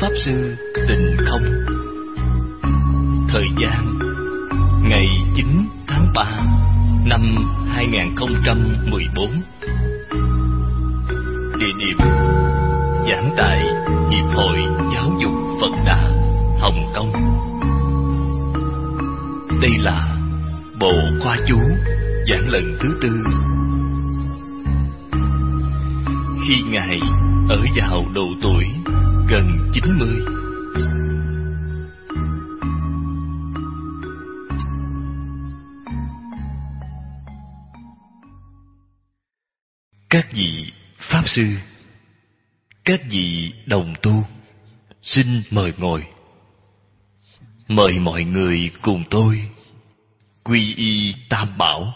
Pháp Sư Tịnh Không. Thời gian ngày 9 tháng 3 năm 2014. Địa điểm giảng tại Hiệp hội Giáo dục Phật Đà, Hồng Kông. Đây là bộ khoa chú giảng lần thứ 4. Khi Ngài ở vào độ tuổi gần 90. Các vị Pháp Sư, các vị đồng tu, xin mời ngồi. Mời mọi người cùng tôi quy y Tam Bảo.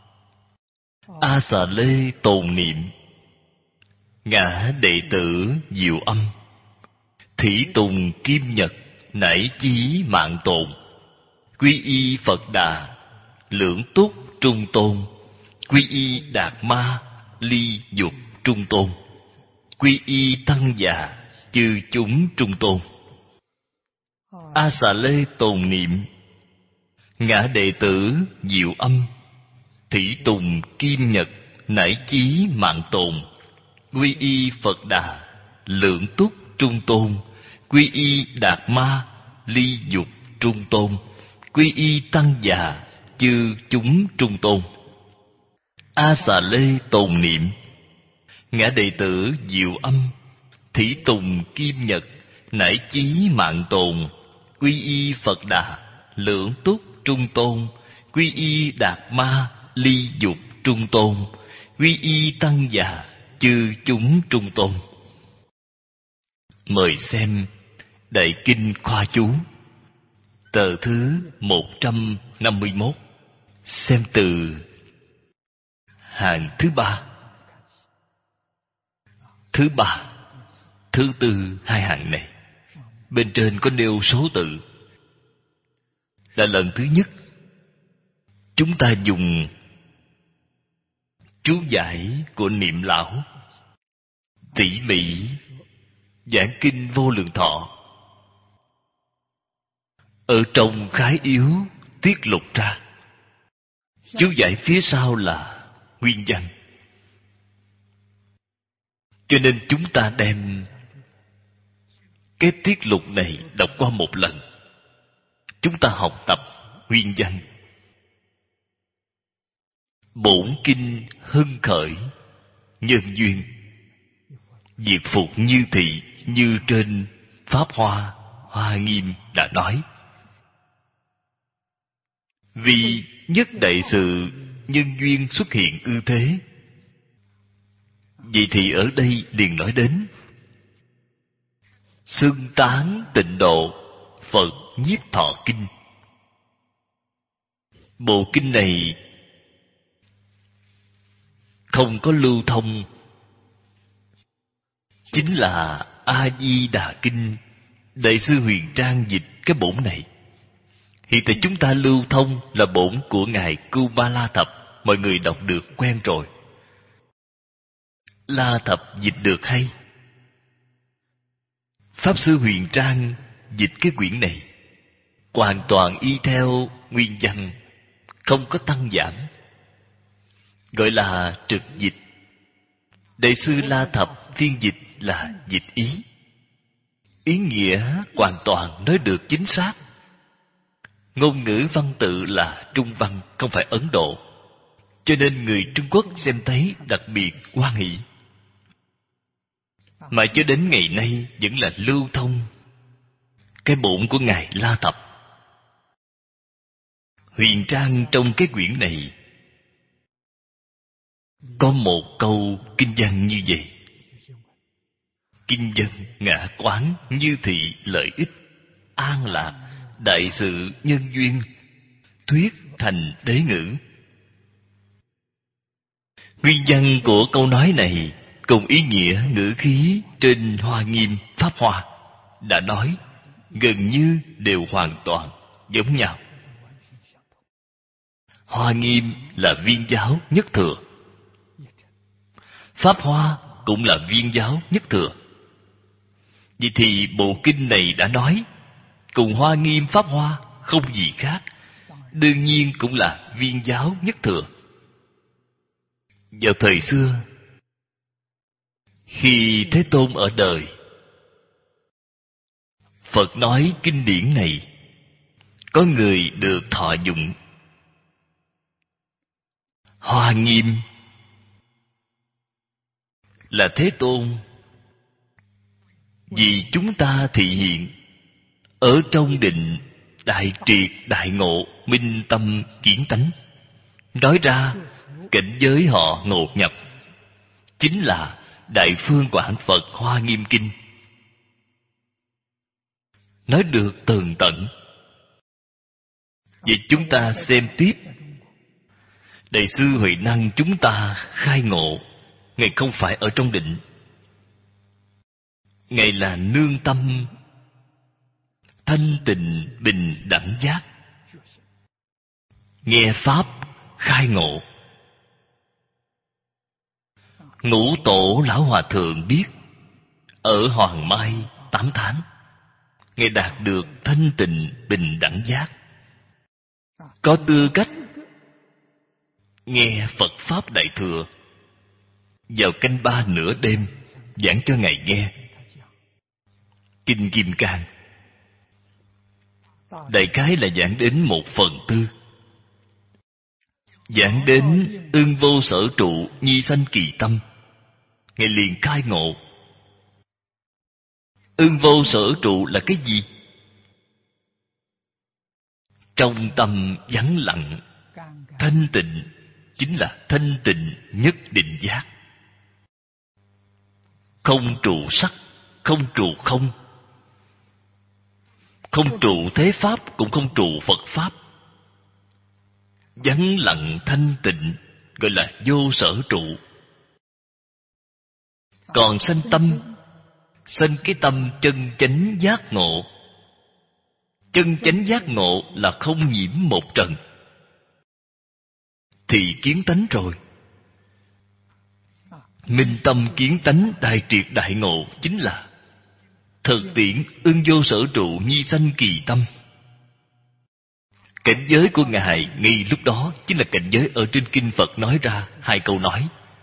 A Xà Lê tồn niệm, ngã đệ tử Diệu Âm, thủy tùng kim nhật nảy chí mạng tồn, quy y Phật Đà, lưỡng túc trung tôn, quy y Đạt Ma, ly dục trung tôn, quy y Tăng già, chư chúng trung tôn. A Xà Lê tồn niệm, ngã đệ tử Diệu Âm, thủy tùng kim nhật nảy chí mạng tồn, quy y Phật Đà, lượng túc trung tôn, quy y Đạt Ma, ly dục trung tôn, quy y Tăng già, chư chúng trung tôn. A Xà Lê tồn niệm, ngã đệ tử Diệu Âm, thủy tùng kim nhật nảy chí mạng tồn, quy y Phật Đà, lượng túc trung tôn, quy y Đạt Ma, ly dục trung tôn, quy y Tăng già, chư chúng trung tôn. Mời xem Đại Kinh Khoa Chú, tờ thứ 151, xem từ hàng thứ 3. Thứ 3, thứ 4 hai hàng này. Bên trên có nêu số tự. Là lần thứ nhất chúng ta dùng chú giải của Niệm Lão tỉ mỉ giảng kinh Vô Lượng Thọ, ở trong khái yếu tiết lục ra. Chú giải phía sau là nguyên văn, cho nên chúng ta đem cái tiết lục này đọc qua một lần. Chúng ta học tập nguyên văn. Bổn kinh hưng khởi, nhân duyên, diệt phục như thị, như trên Pháp Hoa, Hoa Nghiêm đã nói. Vì nhất đại sự nhân duyên xuất hiện ư thế. Vậy thì ở đây liền nói đến xưng tán tịnh độ Phật Nhiếp Thọ Kinh. Bộ kinh này không có lưu thông, chính là A Di Đà Kinh. Đại sư Huyền Trang dịch cái bổn này. Hiện tại chúng ta lưu thông là bổn của ngài Cưu Ba La Thập, mọi người đọc được quen rồi. La Thập dịch được hay. Pháp sư Huyền Trang dịch cái quyển này hoàn toàn y theo nguyên văn, không có tăng giảm, gọi là trực dịch. Đại sư La Thập phiên dịch là dịch ý. Ý nghĩa hoàn toàn nói được chính xác. Ngôn ngữ văn tự là Trung văn, không phải Ấn Độ, cho nên người Trung Quốc xem thấy đặc biệt hoan hỷ. Mà cho đến ngày nay vẫn là lưu thông cái bổn của ngài La Thập. Huyền Trang trong cái quyển này có một câu kinh văn như vậy: kinh văn ngã quán như thị lợi ích, an lạc đại sự nhân duyên, thuyết thành đế ngữ. Nguyên văn của câu nói này cùng ý nghĩa ngữ khí trên Hoa Nghiêm Pháp Hoa đã nói gần như đều hoàn toàn giống nhau. Hoa Nghiêm là viên giáo nhất thừa, Pháp Hoa cũng là viên giáo nhất thừa. Vậy thì bộ kinh này đã nói cùng Hoa Nghiêm Pháp Hoa không gì khác, đương nhiên cũng là viên giáo nhất thừa. Vào thời xưa, khi Thế Tôn ở đời, Phật nói kinh điển này, có người được thọ dụng. Hoa Nghiêm là Thế Tôn vì chúng ta thị hiện ở trong định đại triệt đại ngộ, minh tâm kiến tánh, nói ra cảnh giới họ ngộ nhập, chính là Đại Phương Quảng Phật Hoa Nghiêm Kinh. Nói được tường tận. Vậy chúng ta xem tiếp. Đại sư Huệ Năng chúng ta khai ngộ, Ngài không phải ở trong định, Ngài là nương tâm thanh tịnh bình đẳng giác, nghe pháp khai ngộ. Ngũ Tổ Lão Hòa Thượng biết ở Hoàng Mai 8 tháng, Ngài đạt được thanh tịnh bình đẳng giác, có tư cách nghe Phật Pháp Đại Thừa. Vào canh 3 nửa đêm giảng cho Ngài nghe Kinh Kim Cang. Đại khái là giảng đến 1/4. Giảng đến ưng vô sở trụ nhi sanh kỳ tâm, Ngài liền khai ngộ. Ưng vô sở trụ là cái gì? Trong tâm vắng lặng thanh tịnh, chính là thanh tịnh nhất định giác. Không trụ sắc, không trụ không, không trụ thế pháp, cũng không trụ Phật pháp. Vắng lặng thanh tịnh gọi là vô sở trụ. Còn sanh tâm, sanh cái tâm chân chánh giác ngộ. Chân chánh giác ngộ là không nhiễm một trần, thì kiến tánh rồi. Minh tâm kiến tánh đại triệt đại ngộ, chính là thực tiễn ưng vô sở trụ nhi sanh kỳ tâm. Cảnh giới của Ngài ngay lúc đó chính là cảnh giới ở trên kinh Phật nói ra 2 câu nói.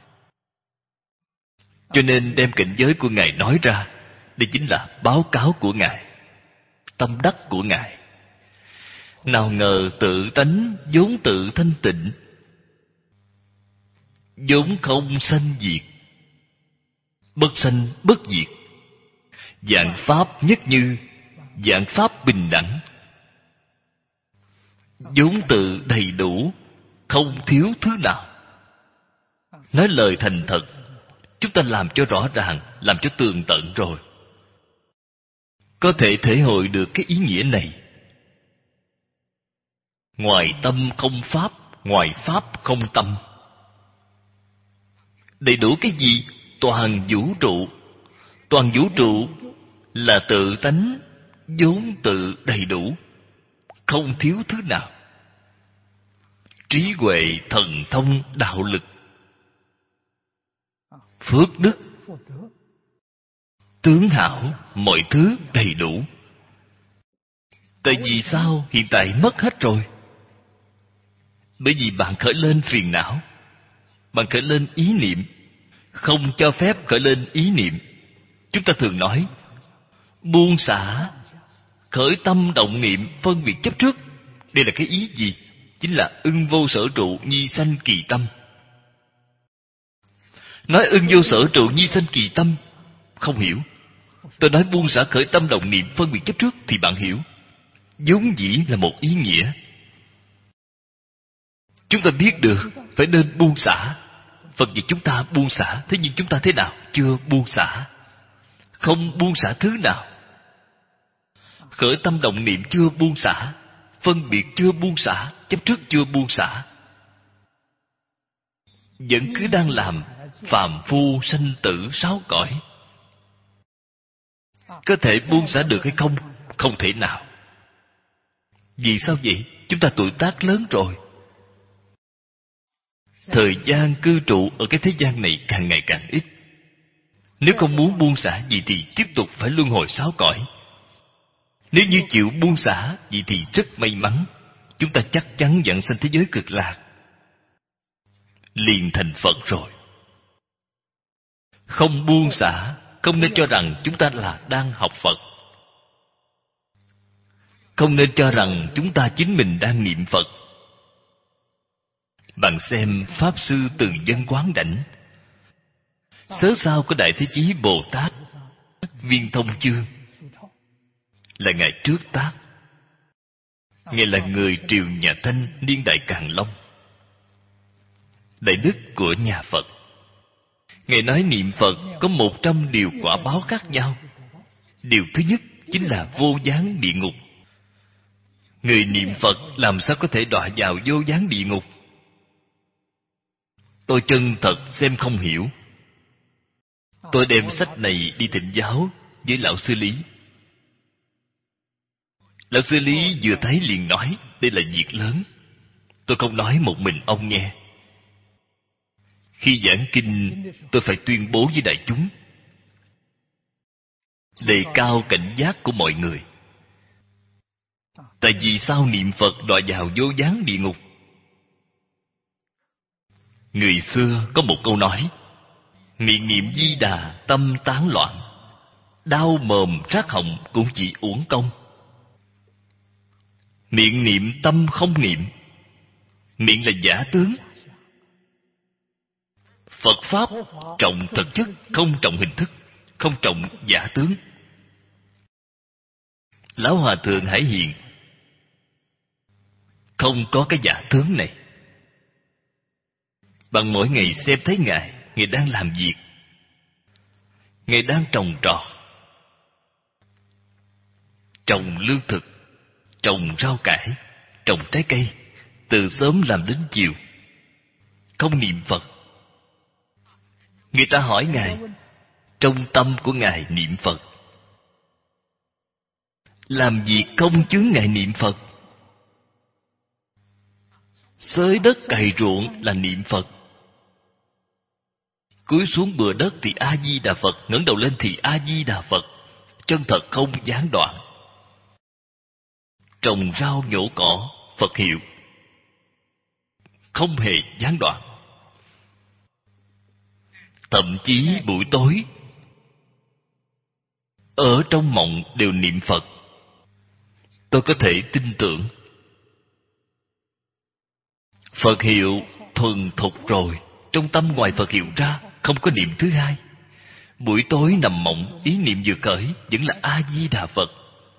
Cho nên đem cảnh giới của Ngài nói ra, đây chính là báo cáo của Ngài, tâm đắc của Ngài. Nào ngờ tự tánh vốn tự thanh tịnh, vốn không sanh diệt, bất sanh bất diệt, vạn pháp nhất như, vạn pháp bình đẳng, vốn tự đầy đủ, không thiếu thứ nào. Nói lời thành thật, chúng ta làm cho rõ ràng, làm cho tường tận rồi, có thể thể hội được cái ý nghĩa này. Ngoài tâm không pháp, ngoài pháp không tâm. Đầy đủ cái gì? Toàn vũ trụ. Toàn vũ trụ là tự tánh vốn tự đầy đủ, không thiếu thứ nào. Trí huệ, thần thông, đạo lực, phước đức, tướng hảo, mọi thứ đầy đủ. Tại vì sao hiện tại mất hết rồi? Bởi vì bạn khởi lên phiền não, bạn khởi lên ý niệm, không cho phép khởi lên ý niệm. Chúng ta thường nói buông xả, khởi tâm động niệm, phân biệt chấp trước. Đây là cái ý gì? Chính là ưng vô sở trụ nhi sanh kỳ tâm. Nói ưng vô sở trụ nhi sanh kỳ tâm không hiểu. Tôi nói buông xả khởi tâm động niệm, phân biệt chấp trước thì bạn hiểu. Vốn dĩ là một ý nghĩa. Chúng ta biết được phải nên buông xả. Phật dạy chúng ta buông xả, thế nhưng chúng ta thế nào? Chưa buông xả. Không buông xả thứ nào. Khởi tâm động niệm chưa buông xả, phân biệt chưa buông xả, chấp trước chưa buông xả, vẫn cứ đang làm phàm phu sanh tử 6 cõi. Có thể buông xả được hay không? Không thể nào. Vì sao vậy? Chúng ta tuổi tác lớn rồi, thời gian cư trụ ở cái thế gian này càng ngày càng ít. Nếu không muốn buông xả, vậy thì tiếp tục phải luân hồi 6 cõi. Nếu như chịu buông xả, vậy thì rất may mắn, chúng ta chắc chắn vãng sanh thế giới Cực Lạc, liền thành Phật rồi. Không buông xả, không nên cho rằng chúng ta là đang học Phật. Không nên cho rằng chúng ta chính mình đang niệm Phật. Bạn xem Pháp Sư Từ Dân Quán Đảnh, sớ sao có Đại Thế Chí Bồ Tát Viên Thông Chương, là ngài trước tác. Ngài là người triều nhà Thanh niên đại Càn Long, đại đức của nhà Phật. Ngài nói niệm Phật có 100 điều quả báo khác nhau. Điều thứ nhất chính là vô gián địa ngục. Người niệm Phật làm sao có thể đọa vào vô gián địa ngục? Tôi chân thật xem không hiểu. Tôi đem sách này đi thỉnh giáo với Lão Sư Lý. Lão Sư Lý vừa thấy liền nói đây là việc lớn. Tôi không nói một mình ông nghe. Khi giảng kinh, tôi phải tuyên bố với đại chúng, đề cao cảnh giác của mọi người. Tại vì sao niệm Phật đọa vào vô gián địa ngục? Người xưa có một câu nói: miệng niệm Di Đà tâm tán loạn, đau mồm rát họng cũng chỉ uổng công. Miệng niệm tâm không niệm. Miệng là giả tướng. Phật Pháp trọng thực chất, không trọng hình thức, không trọng giả tướng. Lão Hòa Thượng Hải Hiền không có cái giả tướng này. Bạn mỗi ngày xem thấy Ngài đang làm việc. Ngài đang trồng trọt, trồng lương thực, trồng rau cải, trồng trái cây, từ sớm làm đến chiều, không niệm Phật. Người ta hỏi Ngài, trong tâm của Ngài niệm Phật. Làm việc không chướng ngại niệm Phật. Xới đất cày ruộng là niệm Phật. Cúi xuống bừa đất thì A-di-đà Phật, ngẩng đầu lên thì A-di-đà Phật. Chân thật không gián đoạn. Trồng rau nhổ cỏ, Phật hiệu, không hề gián đoạn. Thậm chí buổi tối, ở trong mộng đều niệm Phật. Tôi có thể tin tưởng. Phật hiệu thuần thục rồi, trong tâm ngoài Phật hiệu ra không có niệm thứ hai. Buổi tối nằm mộng, ý niệm vừa khởi vẫn là A-di-đà Phật.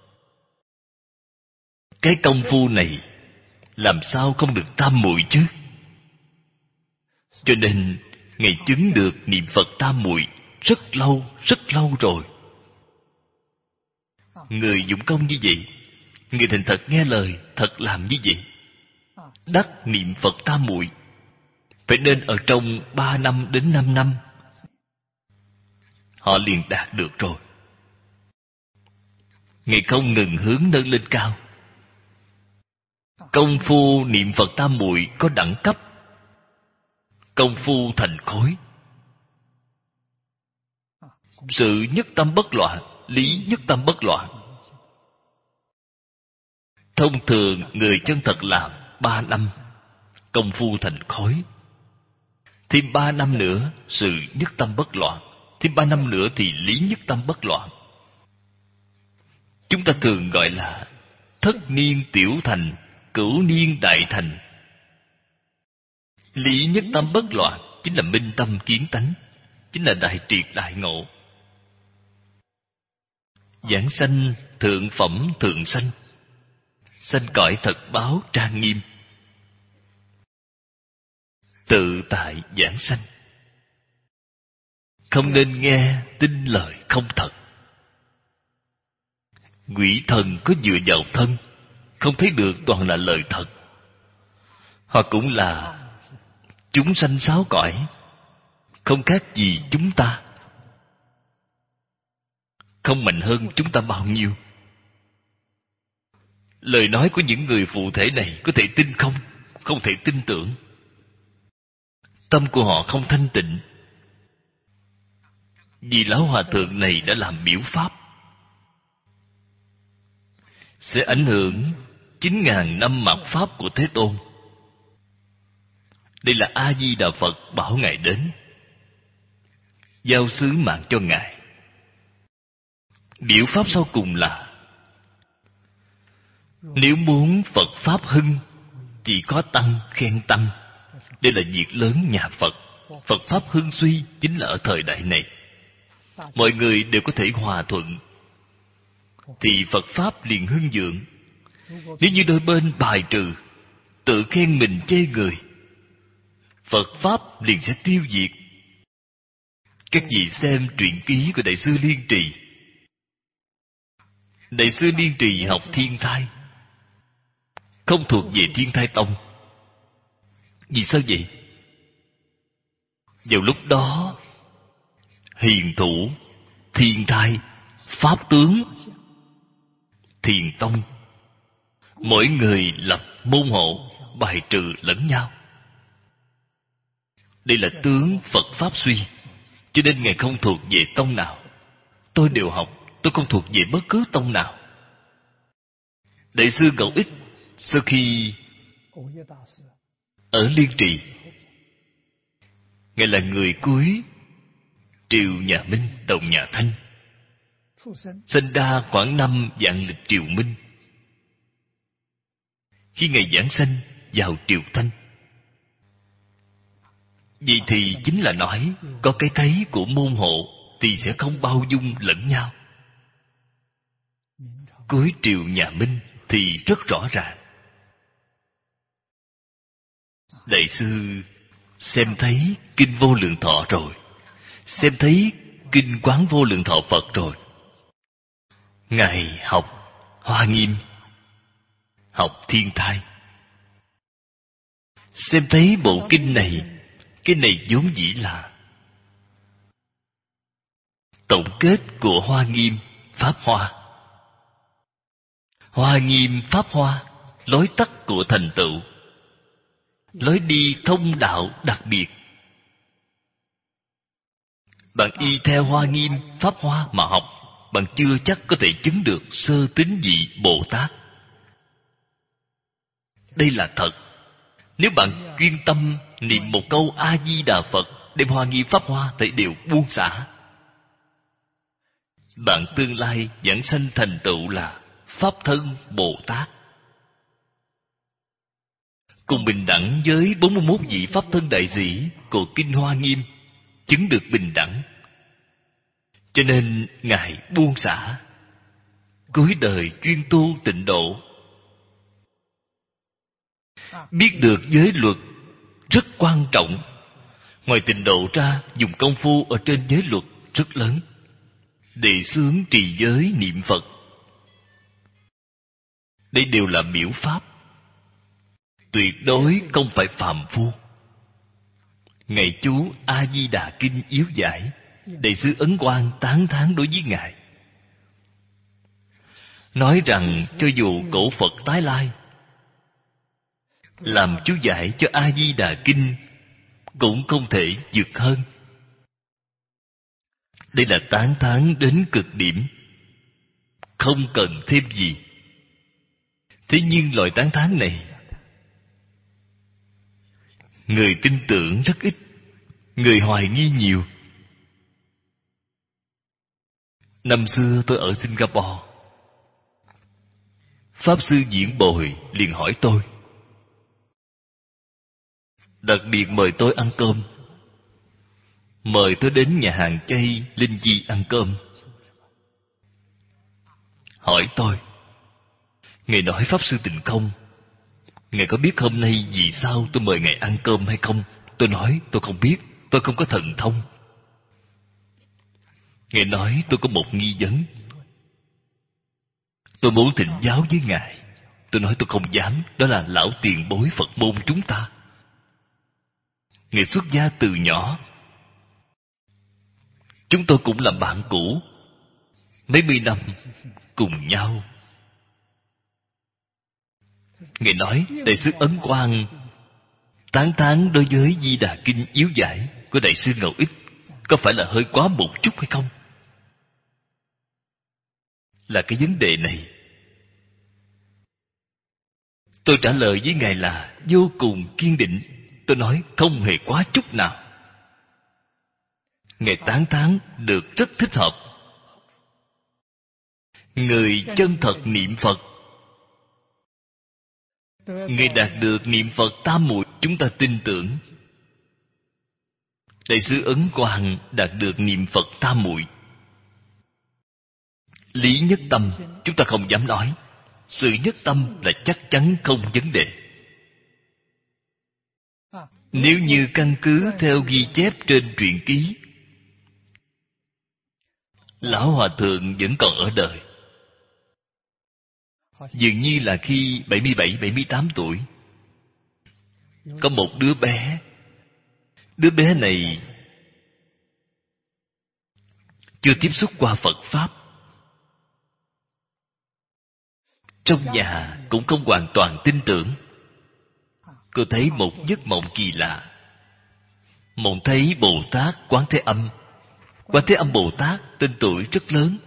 Cái công phu này làm sao không được tam muội chứ? Cho nên Ngài chứng được niệm Phật tam muội rất lâu rồi. Người dụng công như vậy, người thành thật nghe lời, thật làm như vậy, đắc niệm Phật tam muội, phải nên ở trong 3 năm đến 5 năm, họ liền đạt được rồi. Ngài không ngừng hướng nâng lên cao. Công phu niệm Phật tam muội có đẳng cấp. Công phu thành khối. Sự nhất tâm bất loạn, lý nhất tâm bất loạn. Thông thường người chân thật làm 3 năm, công phu thành khối. Thêm 3 năm nữa, sự nhất tâm bất loạn. Thêm 3 năm nữa thì lý nhất tâm bất loạn. Chúng ta thường gọi là thất niên tiểu thành, cửu niên đại thành. Lý nhất tâm bất loạn chính là minh tâm kiến tánh, chính là đại triệt đại ngộ. Giảng sanh thượng phẩm thượng sanh, sanh cõi thật báo trang nghiêm, tự tại giảng sanh. Không nên nghe tin lời không thật. Quỷ thần có dựa vào thân, không thấy được toàn là lời thật. Họ cũng là chúng sanh 6 cõi, không khác gì chúng ta, không mạnh hơn chúng ta bao nhiêu. Lời nói của những người phụ thể này có thể tin không? Không thể tin tưởng. Tâm của họ không thanh tịnh. Vì lão hòa thượng này đã làm biểu pháp, sẽ ảnh hưởng 9.000 năm mạt pháp của Thế Tôn. Đây là A Di Đà Phật bảo ngài đến, giao sứ mạng cho ngài. Biểu pháp sau cùng là: nếu muốn Phật pháp hưng, chỉ có tăng khen tăng. Đây là việc lớn nhà Phật. Phật pháp hưng suy chính là ở thời đại này. Mọi người đều có thể hòa thuận, thì Phật pháp liền hưng vượng. Nếu như đôi bên bài trừ, tự khen mình chê người, Phật pháp liền sẽ tiêu diệt. Các vị xem truyện ký của Đại sư Liên Trì. Đại sư Liên Trì học Thiên Thai, không thuộc về Thiên Thai Tông. Vì sao vậy? Vào lúc đó, Hiền Thủ, Thiên Thai, Pháp Tướng, Thiền Tông, mỗi người lập môn hộ, bài trừ lẫn nhau. Đây là tướng Phật pháp suy, cho nên ngài không thuộc về tông nào. Tôi đều học, tôi không thuộc về bất cứ tông nào. Đại sư Ngẫu Ích sau khi ở Liên Trì, ngài là người cuối triều nhà Minh, đồng nhà Thanh, sinh ra khoảng năm vạn lịch triều Minh. Khi ngài giảng sanh vào triều Thanh, vậy thì chính là nói có cái thấy của môn hộ thì sẽ không bao dung lẫn nhau. Cuối triều nhà Minh thì rất rõ ràng. Đại sư xem thấy kinh Vô Lượng Thọ rồi, xem thấy kinh Quán Vô Lượng Thọ Phật rồi. Ngài học Hoa Nghiêm, học Thiên Thai, xem thấy bộ kinh này, cái này vốn dĩ là tổng kết của Hoa Nghiêm Pháp Hoa. Hoa Nghiêm Pháp Hoa, lối tắt của thành tựu, lối đi thông đạo đặc biệt. Bạn y theo Hoa Nghiêm Pháp Hoa mà học, bạn chưa chắc có thể chứng được sơ tín vị Bồ Tát. Đây là thật. Nếu bạn chuyên tâm niệm một câu A Di Đà Phật, đem Hoa Nghiêm Pháp Hoa thì đều buông xả, bạn tương lai giảng sanh thành tựu là Pháp thân Bồ Tát, cùng bình đẳng với 41 vị Pháp thân đại sĩ của kinh Hoa Nghiêm, chứng được bình đẳng. Cho nên ngài buông xả, cuối đời chuyên tu tịnh độ. Biết được giới luật rất quan trọng. Ngoài tịnh độ ra, dùng công phu ở trên giới luật rất lớn. Đề xướng trì giới niệm Phật, đây đều là biểu pháp, tuyệt đối không phải phàm phu. Ngày chú A Di Đà Kinh yếu giải, Đại sư Ấn Quang tán thán đối với ngài, nói rằng cho dù cổ Phật tái lai làm chú giải cho A Di Đà Kinh cũng không thể vượt hơn. Đây là tán thán đến cực điểm, không cần thêm gì. Thế nhưng loại tán thán này, người tin tưởng rất ít, người hoài nghi nhiều. Năm xưa tôi ở Singapore, Pháp Sư Diễn Bồi liền hỏi tôi, đặc biệt mời tôi ăn cơm, mời tôi đến nhà hàng chay Linh Chi ăn cơm. Hỏi tôi, Ngài nói Pháp Sư Tịnh Không, Ngài có biết hôm nay vì sao tôi mời Ngài ăn cơm hay không? Tôi nói tôi không biết, tôi không có thần thông. Ngài nói tôi có một nghi vấn, tôi muốn thỉnh giáo với Ngài. Tôi nói tôi không dám, đó là lão tiền bối Phật môn chúng ta. Ngài xuất gia từ nhỏ, chúng tôi cũng là bạn cũ, mấy mươi năm cùng nhau. Ngài nói Đại sư Ấn Quang tán thán đối với Di Đà Kinh yếu giải của Đại sư Ngẫu Ích có phải là hơi quá một chút hay không? Là cái vấn đề này. Tôi trả lời với Ngài là vô cùng kiên định. Tôi nói không hề quá chút nào. Ngài tán thán được rất thích hợp. Người chân thật niệm Phật, người đạt được niệm Phật tam muội, chúng ta tin tưởng. Đại sư Ấn Quang đạt được niệm Phật tam muội. Lý nhất tâm chúng ta không dám nói. Sự nhất tâm là chắc chắn không vấn đề. Nếu như căn cứ theo ghi chép trên truyện ký, Lão Hòa Thượng vẫn còn ở đời. Dường như là khi 77, 78 tuổi, có một đứa bé. Đứa bé này chưa tiếp xúc qua Phật Pháp. Trong nhà cũng không hoàn toàn tin tưởng. Cô thấy một giấc mộng kỳ lạ. Mộng thấy Bồ Tát Quán Thế Âm. Quán Thế Âm Bồ Tát tên tuổi rất lớn.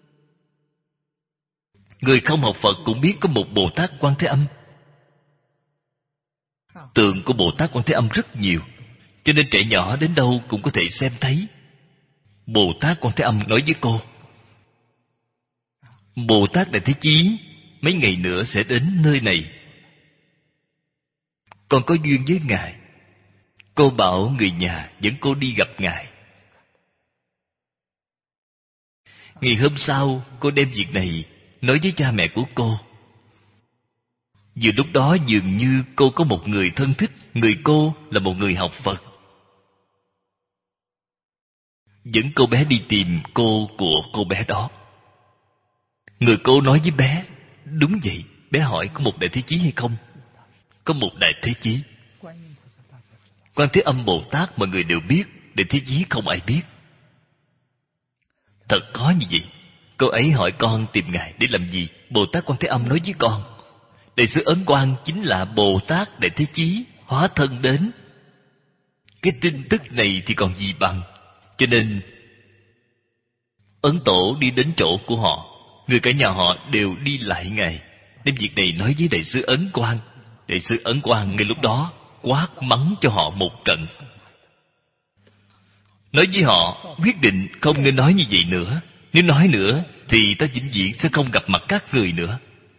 Người không học Phật cũng biết có một Bồ Tát Quán Thế Âm. Tượng của Bồ Tát Quán Thế Âm rất nhiều, cho nên trẻ nhỏ đến đâu cũng có thể xem thấy. Bồ Tát Quán Thế Âm nói với cô: Bồ Tát Đại Thế Chí mấy ngày nữa sẽ đến nơi này. Con có duyên với Ngài. Cô bảo người nhà dẫn cô đi gặp Ngài. Ngày hôm sau, cô đem việc này nói với cha mẹ của cô. Vừa lúc đó dường như cô có một người thân thích. Người cô là một người học Phật, dẫn cô bé đi tìm cô của cô bé đó. Người cô nói với bé: đúng vậy. Bé hỏi có một Đại Thế Chí hay không? Có một Đại Thế Chí. Quan Thế Âm Bồ Tát mọi người đều biết, Đại Thế Chí không ai biết. Thật khó như vậy. Cô ấy hỏi con tìm Ngài để làm gì? Bồ Tát Quan Thế Âm nói với con: Đại sư Ấn Quang chính là Bồ Tát Đại Thế Chí hóa thân đến. Cái tin tức này thì còn gì bằng. Cho nên Ấn Tổ đi đến chỗ của họ, người cả nhà họ đều đi lại Ngài, đem việc này nói với Đại sư Ấn Quang. Đại sư Ấn Quang ngay lúc đó quát mắng cho họ một trận, nói với họ quyết định không nên nói như vậy nữa. Nếu nói nữa thì ta vĩnh viễn sẽ không gặp mặt các người nữa.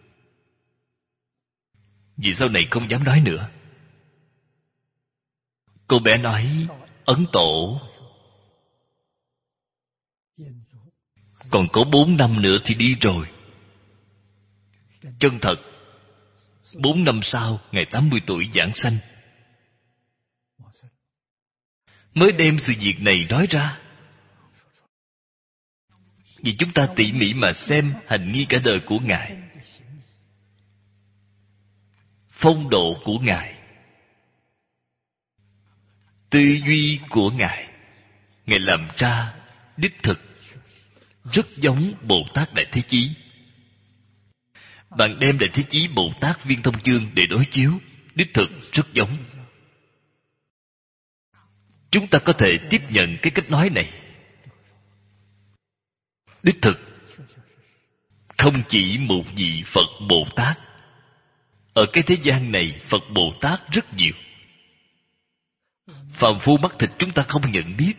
Vì sau này không dám nói nữa. Cô bé nói: Ấn Tổ, còn có 4 năm nữa thì đi rồi. Chân thật, 4 năm sau, ngày 80 tuổi giảng sanh, mới đem sự việc này nói ra. Vì chúng ta tỉ mỉ mà xem hành nghi cả đời của Ngài, phong độ của Ngài, tư duy của Ngài, Ngài làm ra đích thực rất giống Bồ Tát Đại Thế Chí. Bạn đem Đại Thế Chí Bồ Tát Viên Thông Chương để đối chiếu, đích thực rất giống. Chúng ta có thể tiếp nhận cái cách nói này. Đích thực không chỉ một vị Phật Bồ Tát. Ở cái thế gian này, Phật Bồ Tát rất nhiều. Phàm phu mắt thịt chúng ta không nhận biết.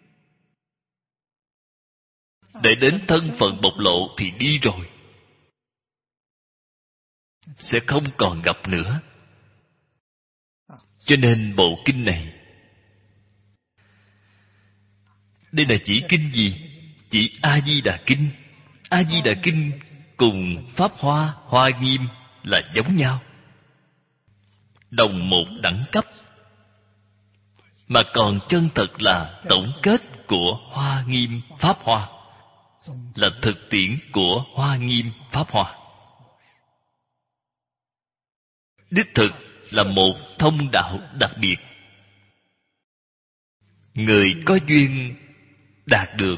Để đến thân phận bộc lộ thì đi rồi, sẽ không còn gặp nữa. Cho nên bộ kinh này, đây là chỉ kinh gì? Chỉ A-di-đà kinh. A-di-đà kinh cùng Pháp Hoa, Hoa Nghiêm là giống nhau, đồng một đẳng cấp, mà còn chân thật là tổng kết của Hoa Nghiêm Pháp Hoa, là thực tiễn của Hoa Nghiêm Pháp Hoa. Đích thực là một thông đạo đặc biệt. Người có duyên đạt được.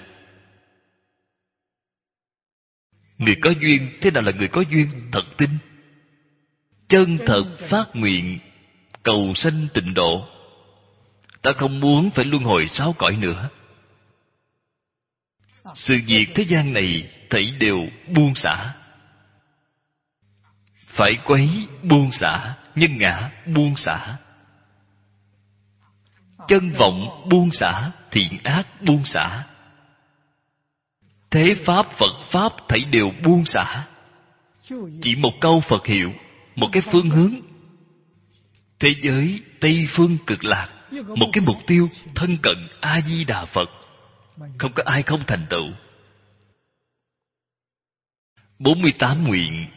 Người có duyên, thế nào là người có duyên? Thật tin, chân thật phát nguyện, cầu sanh tịnh độ. Ta không muốn phải luân hồi 6 cõi nữa. Sự việc thế gian này thảy đều buông xả. Phải quấy buông xả, nhân ngã buông xả, chân vọng buông xả, thiện ác buông xả, thế pháp Phật pháp thảy đều buông xả. Chỉ một câu Phật hiệu, một cái phương hướng, thế giới Tây Phương Cực Lạc, một cái mục tiêu thân cận A Di Đà Phật, không có ai không thành tựu. 48 nguyện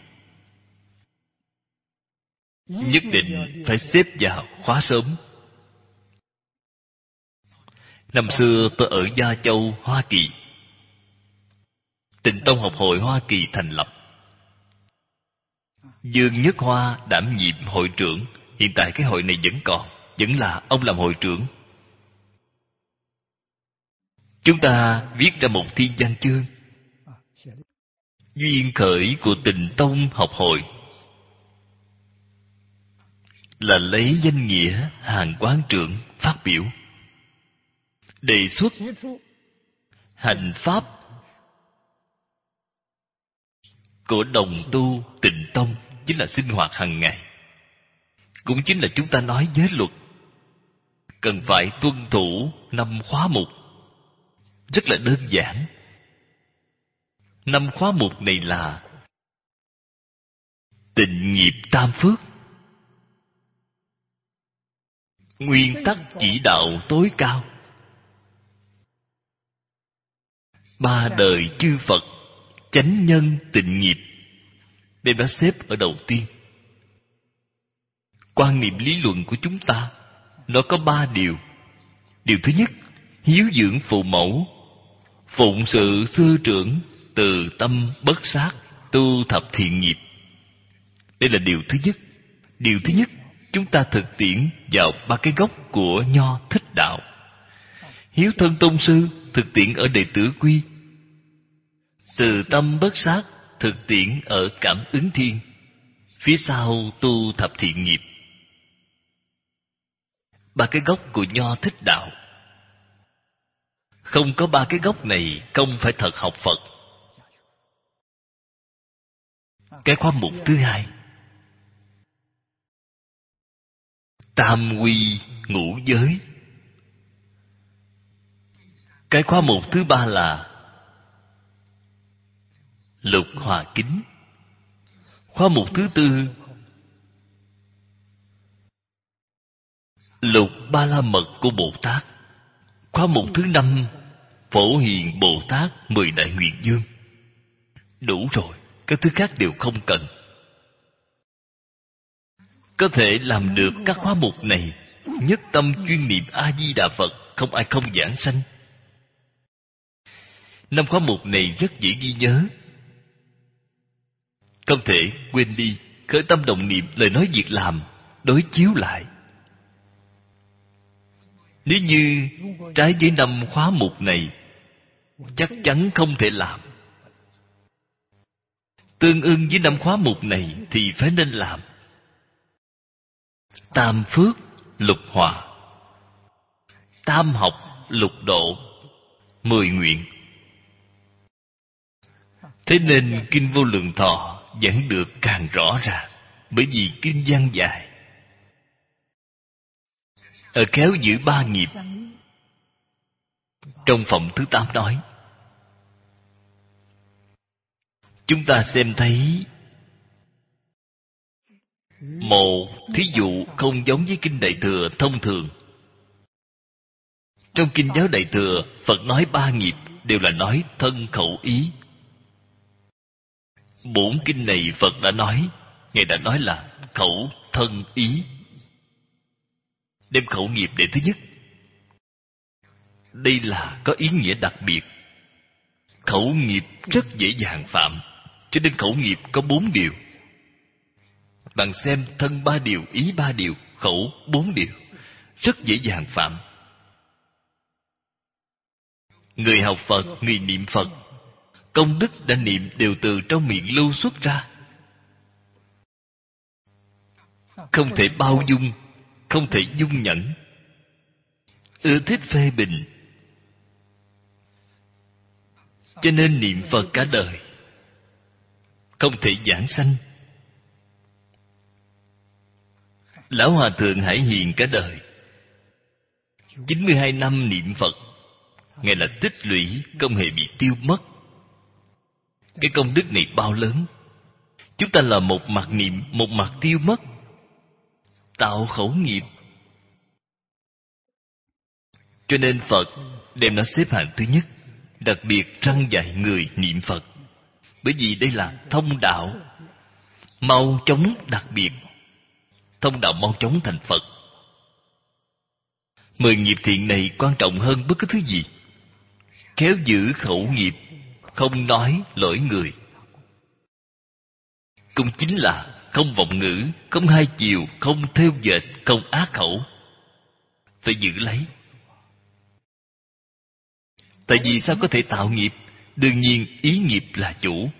nhất định phải xếp vào khóa sớm. Năm xưa tôi ở Gia Châu, Hoa Kỳ. Tịnh Tông Học hội Hoa Kỳ thành lập. Dương Nhất Hoa đảm nhiệm hội trưởng. Hiện tại cái hội này vẫn còn, vẫn là ông làm hội trưởng. Chúng ta viết ra một thiên văn chương. Duyên khởi của Tịnh Tông Học hội là lấy danh nghĩa Hàn Quán trưởng phát biểu, đề xuất hành pháp của đồng tu Tịnh Tông, chính là sinh hoạt hàng ngày, cũng chính là chúng ta nói giới luật, cần phải tuân thủ 5 khóa mục. Rất là đơn giản. 5 khóa mục này là tịnh nghiệp tam phước, nguyên tắc chỉ đạo tối cao, 3 đời chư Phật, chánh nhân tịnh nghiệp. Đây đã xếp ở đầu tiên. Quan niệm lý luận của chúng ta, nó có 3 điều. Điều thứ nhất, hiếu dưỡng phụ mẫu, phụng sự sư trưởng, từ tâm bất sát, tu thập thiện nghiệp. Đây là điều thứ nhất. Điều thứ nhất, chúng ta thực tiễn vào 3 cái gốc của Nho Thích Đạo. Hiếu thân tôn sư, thực tiễn ở đệ tử quy. Từ tâm bất sát, thực tiễn ở cảm ứng thiên. Phía sau tu thập thiện nghiệp. 3 cái gốc của Nho Thích Đạo. Không có 3 cái gốc này, không phải thật học Phật. Cái khóa mục thứ hai, tam quy ngũ giới. Cái khóa mục thứ ba là lục hòa kính. Khóa mục thứ tư, lục ba la mật của Bồ Tát. Khóa mục thứ năm, Phổ Hiền Bồ Tát 10 đại nguyện dương. Đủ rồi, các thứ khác đều không cần. Có thể làm được các khóa mục này, nhất tâm chuyên niệm A Di Đà Phật, không ai không giảng sanh. 5 khóa mục này rất dễ ghi nhớ, không thể quên đi. Khởi tâm động niệm, lời nói việc làm đối chiếu lại. Nếu như trái với 5 khóa mục này, chắc chắn không thể làm. Tương ưng với 5 khóa mục này thì phải nên làm. Tam phước lục hòa, tam học lục độ, 10 nguyện. Thế nên Kinh Vô Lượng Thọ giảng được càng rõ ràng, bởi vì kinh văn dài. Ở khéo giữ 3 nghiệp. Trong phẩm thứ 8 nói, chúng ta xem thấy một thí dụ không giống với Kinh Đại Thừa thông thường. Trong Kinh giáo Đại Thừa, Phật nói 3 nghiệp đều là nói thân khẩu ý. 4 kinh này Phật đã nói, Ngài đã nói là khẩu thân ý. Đem khẩu nghiệp để thứ nhất. Đây là có ý nghĩa đặc biệt. Khẩu nghiệp rất dễ dàng phạm, cho nên khẩu nghiệp có 4 điều. Bạn xem thân 3 điều, ý 3 điều, khẩu 4 điều, rất dễ dàng phạm. Người học Phật, người niệm Phật, công đức đã niệm đều từ trong miệng lưu xuất ra. Không thể bao dung, không thể dung nhẫn, ưa thích phê bình. Cho nên niệm Phật cả đời không thể giảng sanh. Lão Hòa Thượng Hải Hiền cả đời 92 năm niệm Phật, Ngài là tích lũy, không hề bị tiêu mất. Cái công đức này bao lớn. Chúng ta là một mặt niệm, một mặt tiêu mất, tạo khẩu nghiệp. Cho nên Phật đem nó xếp hạng thứ nhất, đặc biệt răn dạy người niệm Phật. Bởi vì đây là thông đạo, mau chóng đặc biệt, thông đạo mau chóng thành Phật. 10 nghiệp thiện này quan trọng hơn bất cứ thứ gì. Khéo giữ khẩu nghiệp, không nói lỗi người, cũng chính là không vọng ngữ, không hai chiều, không thêu dệt, không ác khẩu. Phải giữ lấy. Tại vì sao có thể tạo nghiệp? Đương nhiên ý nghiệp là chủ.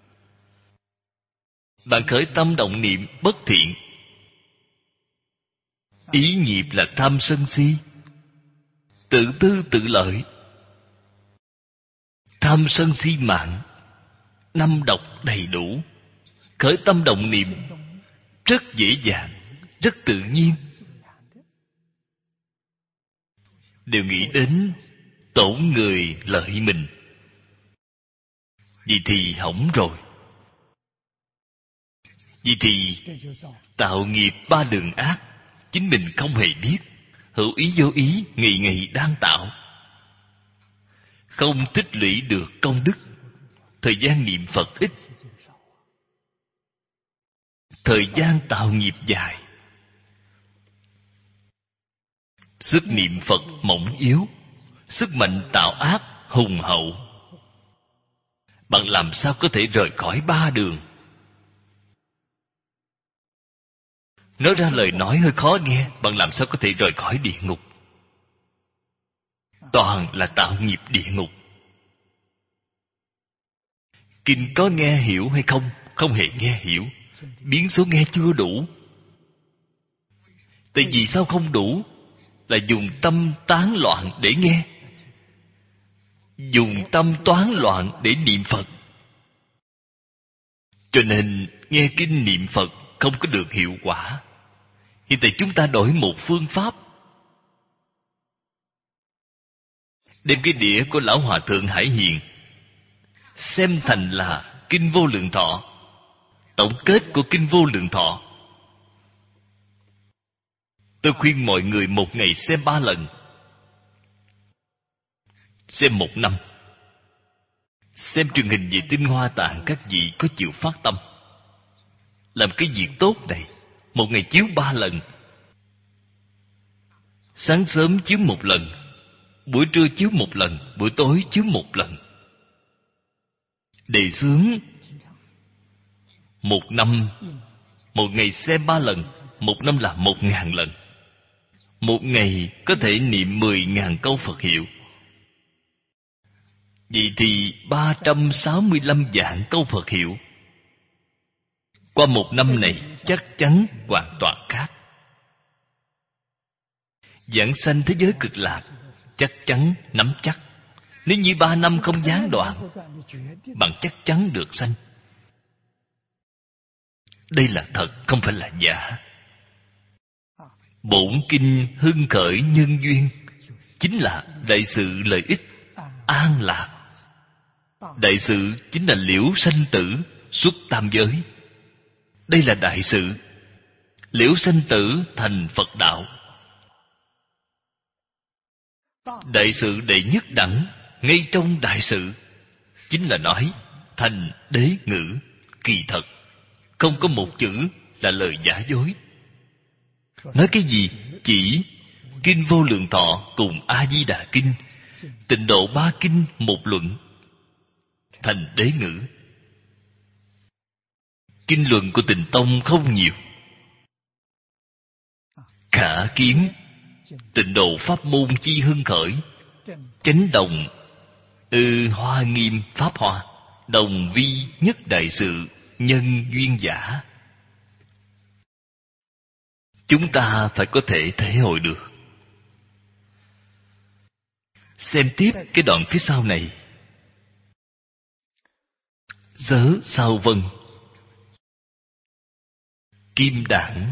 Bạn khởi tâm động niệm bất thiện, ý nghiệp là tham sân si, tự tư tự lợi, tham sân si mạng, năm độc đầy đủ. Khởi tâm động niệm rất dễ dàng, rất tự nhiên, đều nghĩ đến tổn người lợi mình. Vậy thì hỏng rồi. Vậy thì tạo nghiệp 3 đường ác, chính mình không hề biết, hữu ý vô ý, ngày ngày đang tạo, không tích lũy được công đức. Thời gian niệm Phật ít, thời gian tạo nghiệp dài, sức niệm Phật mỏng yếu, sức mạnh tạo ác hùng hậu. Bạn làm sao có thể rời khỏi 3 đường? Nói ra lời nói hơi khó nghe, bạn làm sao có thể rời khỏi địa ngục? Toàn là tạo nghiệp địa ngục. Kinh có nghe hiểu hay không? Không hề nghe hiểu. Biến số nghe chưa đủ. Tại vì sao không đủ? Là dùng tâm tán loạn để nghe, dùng tâm toán loạn để niệm Phật. Cho nên nghe kinh niệm Phật không có được hiệu quả. Hiện tại chúng ta đổi một phương pháp, đem cái đĩa của Lão Hòa Thượng Hải Hiền xem thành là Kinh Vô Lượng Thọ, tổng kết của Kinh Vô Lượng Thọ. Tôi khuyên mọi người một ngày xem 3 lần, xem 1 năm. Xem truyền hình về Tinh Hoa Tạng, các vị có chịu phát tâm làm cái việc tốt này. Một ngày chiếu 3 lần. Sáng sớm chiếu 1 lần, buổi trưa chiếu 1 lần, buổi tối chiếu 1 lần. Đề xướng 1 năm, một ngày xem 3 lần, 1 năm là 1.000 lần. Một ngày có thể niệm 10.000 câu Phật hiệu. Vậy thì 365 vạn câu Phật hiệu. Qua 1 năm này chắc chắn hoàn toàn khác. Giảng sanh thế giới cực lạc chắc chắn nắm chắc. Nếu như 3 năm không gián đoạn, bạn chắc chắn được sanh. Đây là thật, không phải là giả. Bổn kinh hưng khởi nhân duyên chính là đại sự lợi ích, an lạc. Đại sự chính là liễu sanh tử, xuất tam giới. Đây là đại sự. Liễu sanh tử thành Phật đạo. Đại sự đệ nhất đẳng, ngay trong đại sự, chính là nói thành đế ngữ, kỳ thật. Không có một chữ là lời giả dối. Nói cái gì? Chỉ Kinh Vô Lượng Thọ cùng A-di-đà Kinh, Tịnh Độ 3 kinh một luận, thành đế ngữ. Kinh luận của Tịnh Tông không nhiều. Khả kiến Tịnh Độ pháp môn chi hưng khởi, chánh đồng hoa nghiêm pháp hoa, đồng vi nhất đại sự, nhân duyên giả. Chúng ta phải có thể thể hội được. Xem tiếp cái đoạn phía sau này. Sớ sao vân. Kim đản.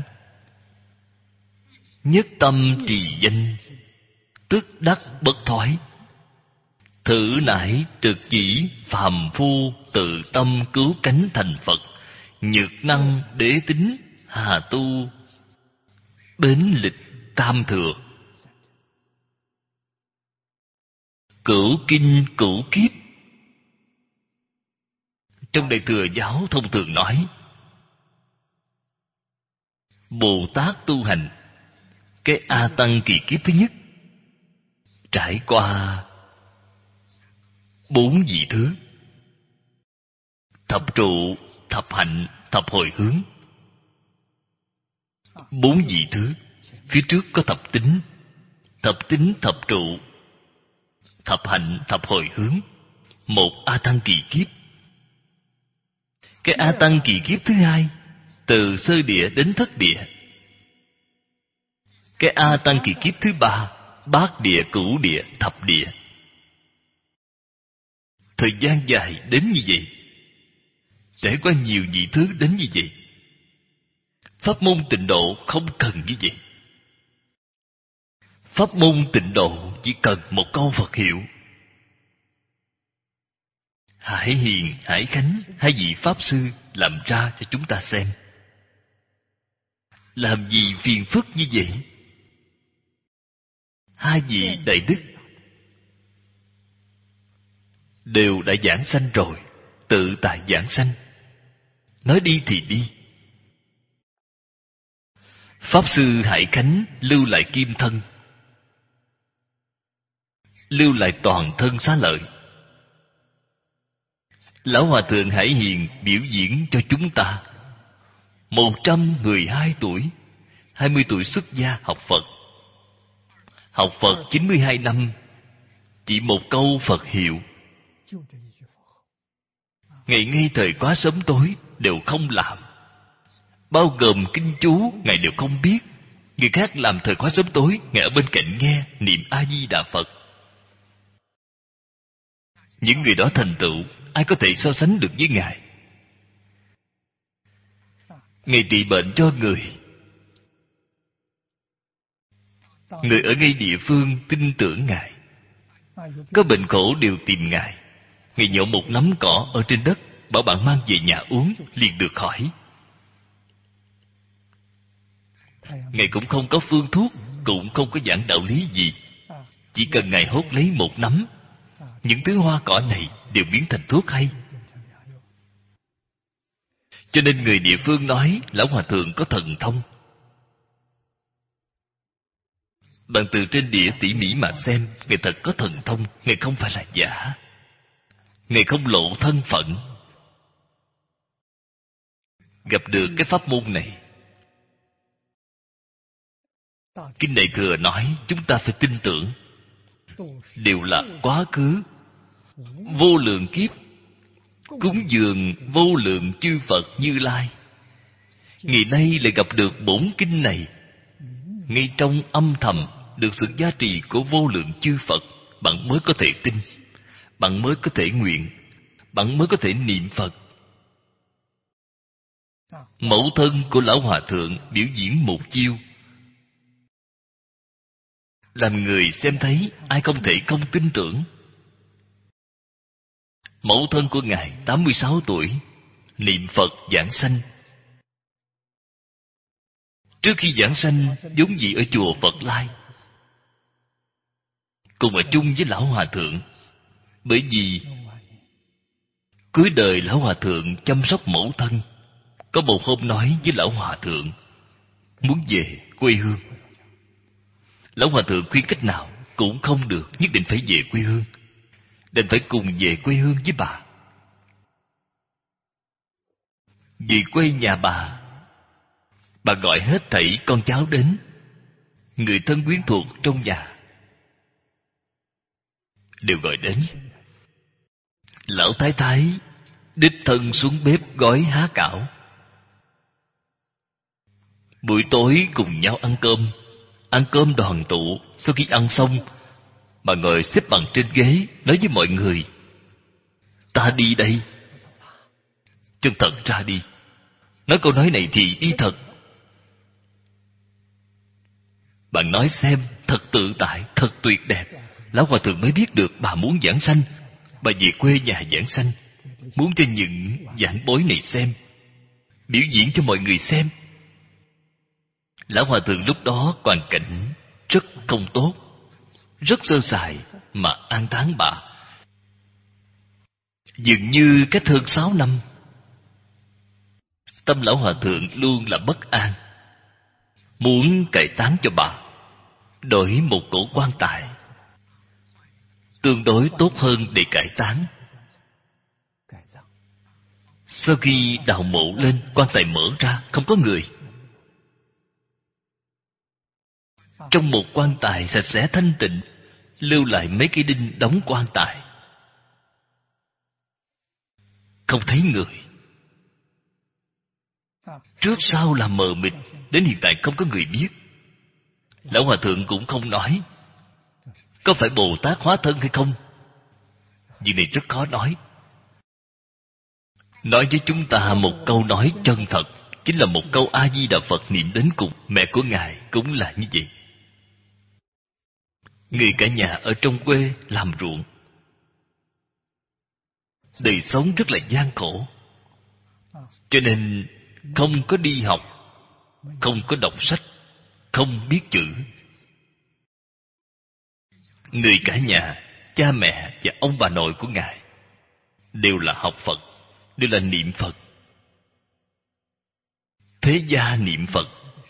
Nhất tâm trì danh, tức đắc bất thoái. Thử nải trực chỉ phàm phu, tự tâm cứu cánh thành Phật. Nhược năng đế tính, hà tu bến lịch tam thừa. Cửu kinh cửu kiếp. Trong Đại Thừa giáo thông thường nói, Bồ Tát tu hành cái A Tăng kỳ kiếp thứ nhất trải qua 4 vị thứ: thập trụ, thập hạnh, thập hồi hướng. 4 vị thứ. Phía trước có thập tính, thập trụ, thập hạnh, thập hồi hướng. Một A Tăng kỳ kiếp. Cái A Tăng kỳ kiếp thứ hai, từ sơ địa đến thất địa. Cái A Tăng kỳ kiếp thứ ba, bát địa, cửu địa, thập địa. Thời gian dài đến như vậy, trải qua nhiều vị thứ đến như vậy. Pháp môn tịnh độ không cần như vậy. Pháp môn tịnh độ chỉ cần một câu Phật hiệu. Hải Hiền, Hải Khánh, hai vị Pháp Sư làm ra cho chúng ta xem. Làm gì phiền phức như vậy? Hai vị đại đức đều đã giảng sanh rồi, tự tại giảng sanh. Nói đi thì đi. Pháp Sư Hải Khánh lưu lại kim thân, lưu lại toàn thân xá lợi. Lão Hòa Thượng Hải Hiền biểu diễn cho chúng ta. 112 tuổi, 20 tuổi xuất gia học Phật. Học Phật 92 năm, chỉ một câu Phật hiệu. Ngày ngay thời quá sớm tối đều không làm. Bao gồm kinh chú, Ngài đều không biết. Người khác làm thời khóa sớm tối, Ngài ở bên cạnh nghe, niệm A-di-đà Phật. Những người đó thành tựu, ai có thể so sánh được với Ngài? Ngài trị bệnh cho người. Người ở ngay địa phương tin tưởng Ngài. Có bệnh khổ đều tìm Ngài. Ngài nhổ một nắm cỏ ở trên đất, bảo bạn mang về nhà uống, liền được khỏi. Ngài cũng không có phương thuốc, cũng không có giảng đạo lý gì. Chỉ cần Ngài hốt lấy một nắm, những thứ hoa cỏ này đều biến thành thuốc hay. Cho nên người địa phương nói Lão Hòa Thượng có thần thông. Bạn từ trên đĩa tỉ mỉ mà xem, Ngài thật có thần thông. Ngài không phải là giả. Ngài không lộ thân phận. Gặp được cái pháp môn này, Kinh Đại Thừa nói chúng ta phải tin tưởng. Đều là quá khứ vô lượng kiếp cúng dường vô lượng chư Phật Như Lai. Ngày nay lại gặp được bổn kinh này, ngay trong âm thầm được sự gia trì của vô lượng chư Phật, bạn mới có thể tin, bạn mới có thể nguyện, bạn mới có thể niệm Phật. Mẫu thân của Lão Hòa Thượng biểu diễn một chiêu, làm người xem thấy ai không thể không tin tưởng. Mẫu thân của Ngài 86 tuổi, niệm Phật giảng sanh. Trước khi giảng sanh, vốn dĩ ở chùa Phật Lai, cùng ở chung với Lão Hòa Thượng. Bởi vì cuối đời Lão Hòa Thượng chăm sóc mẫu thân, có một hôm nói với Lão Hòa Thượng muốn về quê hương. Lão Hòa Thượng khuyên cách nào cũng không được, nhất định phải về quê hương, định phải cùng về quê hương với bà. Về quê nhà bà gọi hết thảy con cháu đến, người thân quyến thuộc trong nhà đều gọi đến. Lão Thái Thái đích thân xuống bếp gói há cảo. Buổi tối cùng nhau ăn cơm đoàn tụ. Sau khi ăn xong, bà ngồi xếp bằng trên ghế, nói với mọi người: ta đi đây. chân thật ra đi. Nói câu nói này thì y thật. Bạn nói xem, thật tự tại, thật tuyệt đẹp. Lão Hòa Thượng mới biết được bà muốn giảng sanh. Bà về quê nhà giảng sanh, muốn cho những giảng bối này xem, biểu diễn cho mọi người xem. Lão Hòa Thượng lúc đó hoàn cảnh rất không tốt, rất sơ sài mà an táng bà. Dường như cách hơn 6 năm, tâm Lão Hòa Thượng luôn là bất an, muốn cải táng cho bà, đổi một cổ quan tài tương đối tốt hơn để cải táng. Sau khi đào mộ lên, quan tài mở ra, không có người. Trong một quan tài sạch sẽ thanh tịnh, lưu lại mấy cây đinh đóng quan tài. Không thấy người. Trước sau là mờ mịt, đến hiện tại không có người biết. Lão Hòa Thượng cũng không nói. Có phải Bồ Tát hóa thân hay không? Việc này rất khó nói. Nói với chúng ta một câu nói chân thật, chính là một câu A-di-đà Phật niệm đến cùng. Mẹ của Ngài cũng là như vậy. Người cả nhà ở trong quê làm ruộng, đời sống rất là gian khổ, cho nên không có đi học, không có đọc sách, không biết chữ. Người cả nhà, cha mẹ và ông bà nội của Ngài đều là học Phật, đều là niệm Phật. Thế gia niệm Phật.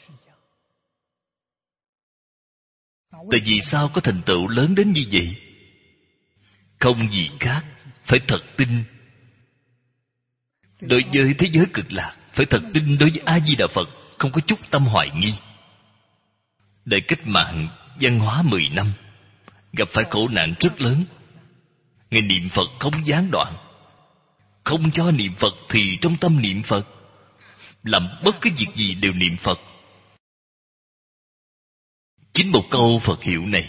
Tại vì sao có thành tựu lớn đến như vậy? Không gì khác, phải thật tin. Đối với thế giới cực lạc, phải thật tin đối với A-di-đà Phật, không có chút tâm hoài nghi. Đại cách mạng văn hóa 10 năm, gặp phải khổ nạn rất lớn. Ngài niệm Phật không gián đoạn. Không cho niệm Phật thì trong tâm niệm Phật. Làm bất cứ việc gì đều niệm Phật. Chính một câu Phật hiệu này,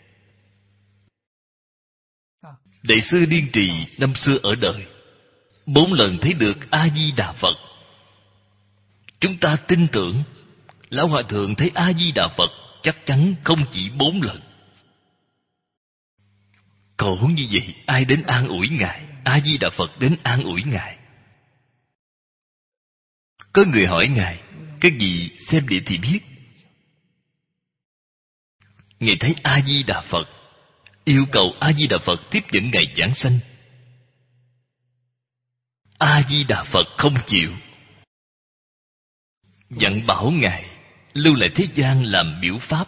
Đại sư Điên Trì năm xưa ở đời 4 lần thấy được A-di-đà Phật. Chúng ta tin tưởng Lão Hòa Thượng thấy A-di-đà Phật chắc chắn không chỉ 4 lần. Khổ như vậy, ai đến an ủi Ngài? A-di-đà Phật đến an ủi Ngài. Có người hỏi Ngài, cái gì xem địa thì biết? Ngài thấy A-di-đà Phật, yêu cầu A-di-đà Phật tiếp dẫn Ngài giảng sanh. A-di-đà Phật không chịu, dặn bảo Ngài lưu lại thế gian làm biểu pháp.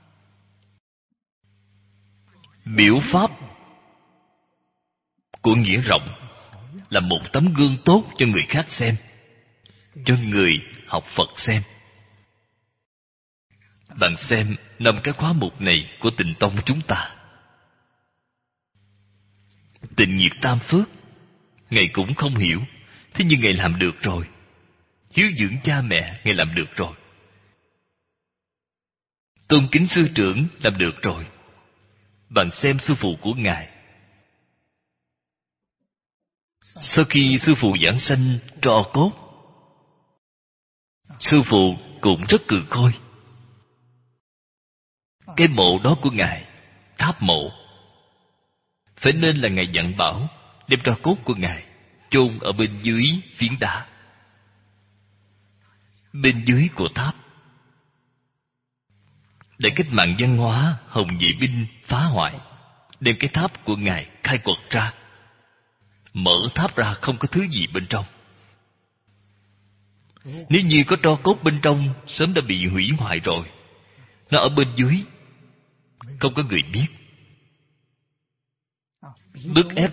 Biểu pháp của nghĩa rộng, là một tấm gương tốt cho người khác xem, cho người học Phật xem. Bạn xem 5 cái khóa mục này của Tịnh Tông chúng ta. Tịnh Nhiệt Tam Phước, Ngài cũng không hiểu, thế nhưng Ngài làm được rồi. Hiếu dưỡng cha mẹ, Ngài làm được rồi. Tôn kính sư trưởng, làm được rồi. Bạn xem sư phụ của Ngài. Sau khi sư phụ giảng sanh tro cốt, sư phụ cũng rất cừ khôi. Cái mộ đó của Ngài, tháp mộ, phải nên là Ngài dặn bảo đem tro cốt của Ngài chôn ở bên dưới phiến đá, bên dưới của tháp. Để cách mạng văn hóa Hồng Vệ Binh phá hoại, đem cái tháp của Ngài khai quật ra. Mở tháp ra không có thứ gì bên trong. Nếu như có tro cốt bên trong, sớm đã bị hủy hoại rồi. Nó ở bên dưới, không có người biết. Bức ép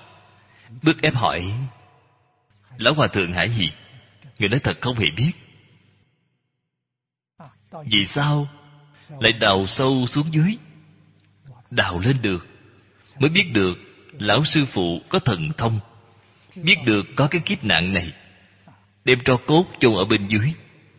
hỏi Lão Hòa Thượng Hải Hiền. Người nói thật không hề biết. Vì sao lại đào sâu xuống dưới? Đào lên được, mới biết được lão sư phụ có thần thông, biết được có cái kiếp nạn này, đem tro cốt chôn ở bên dưới.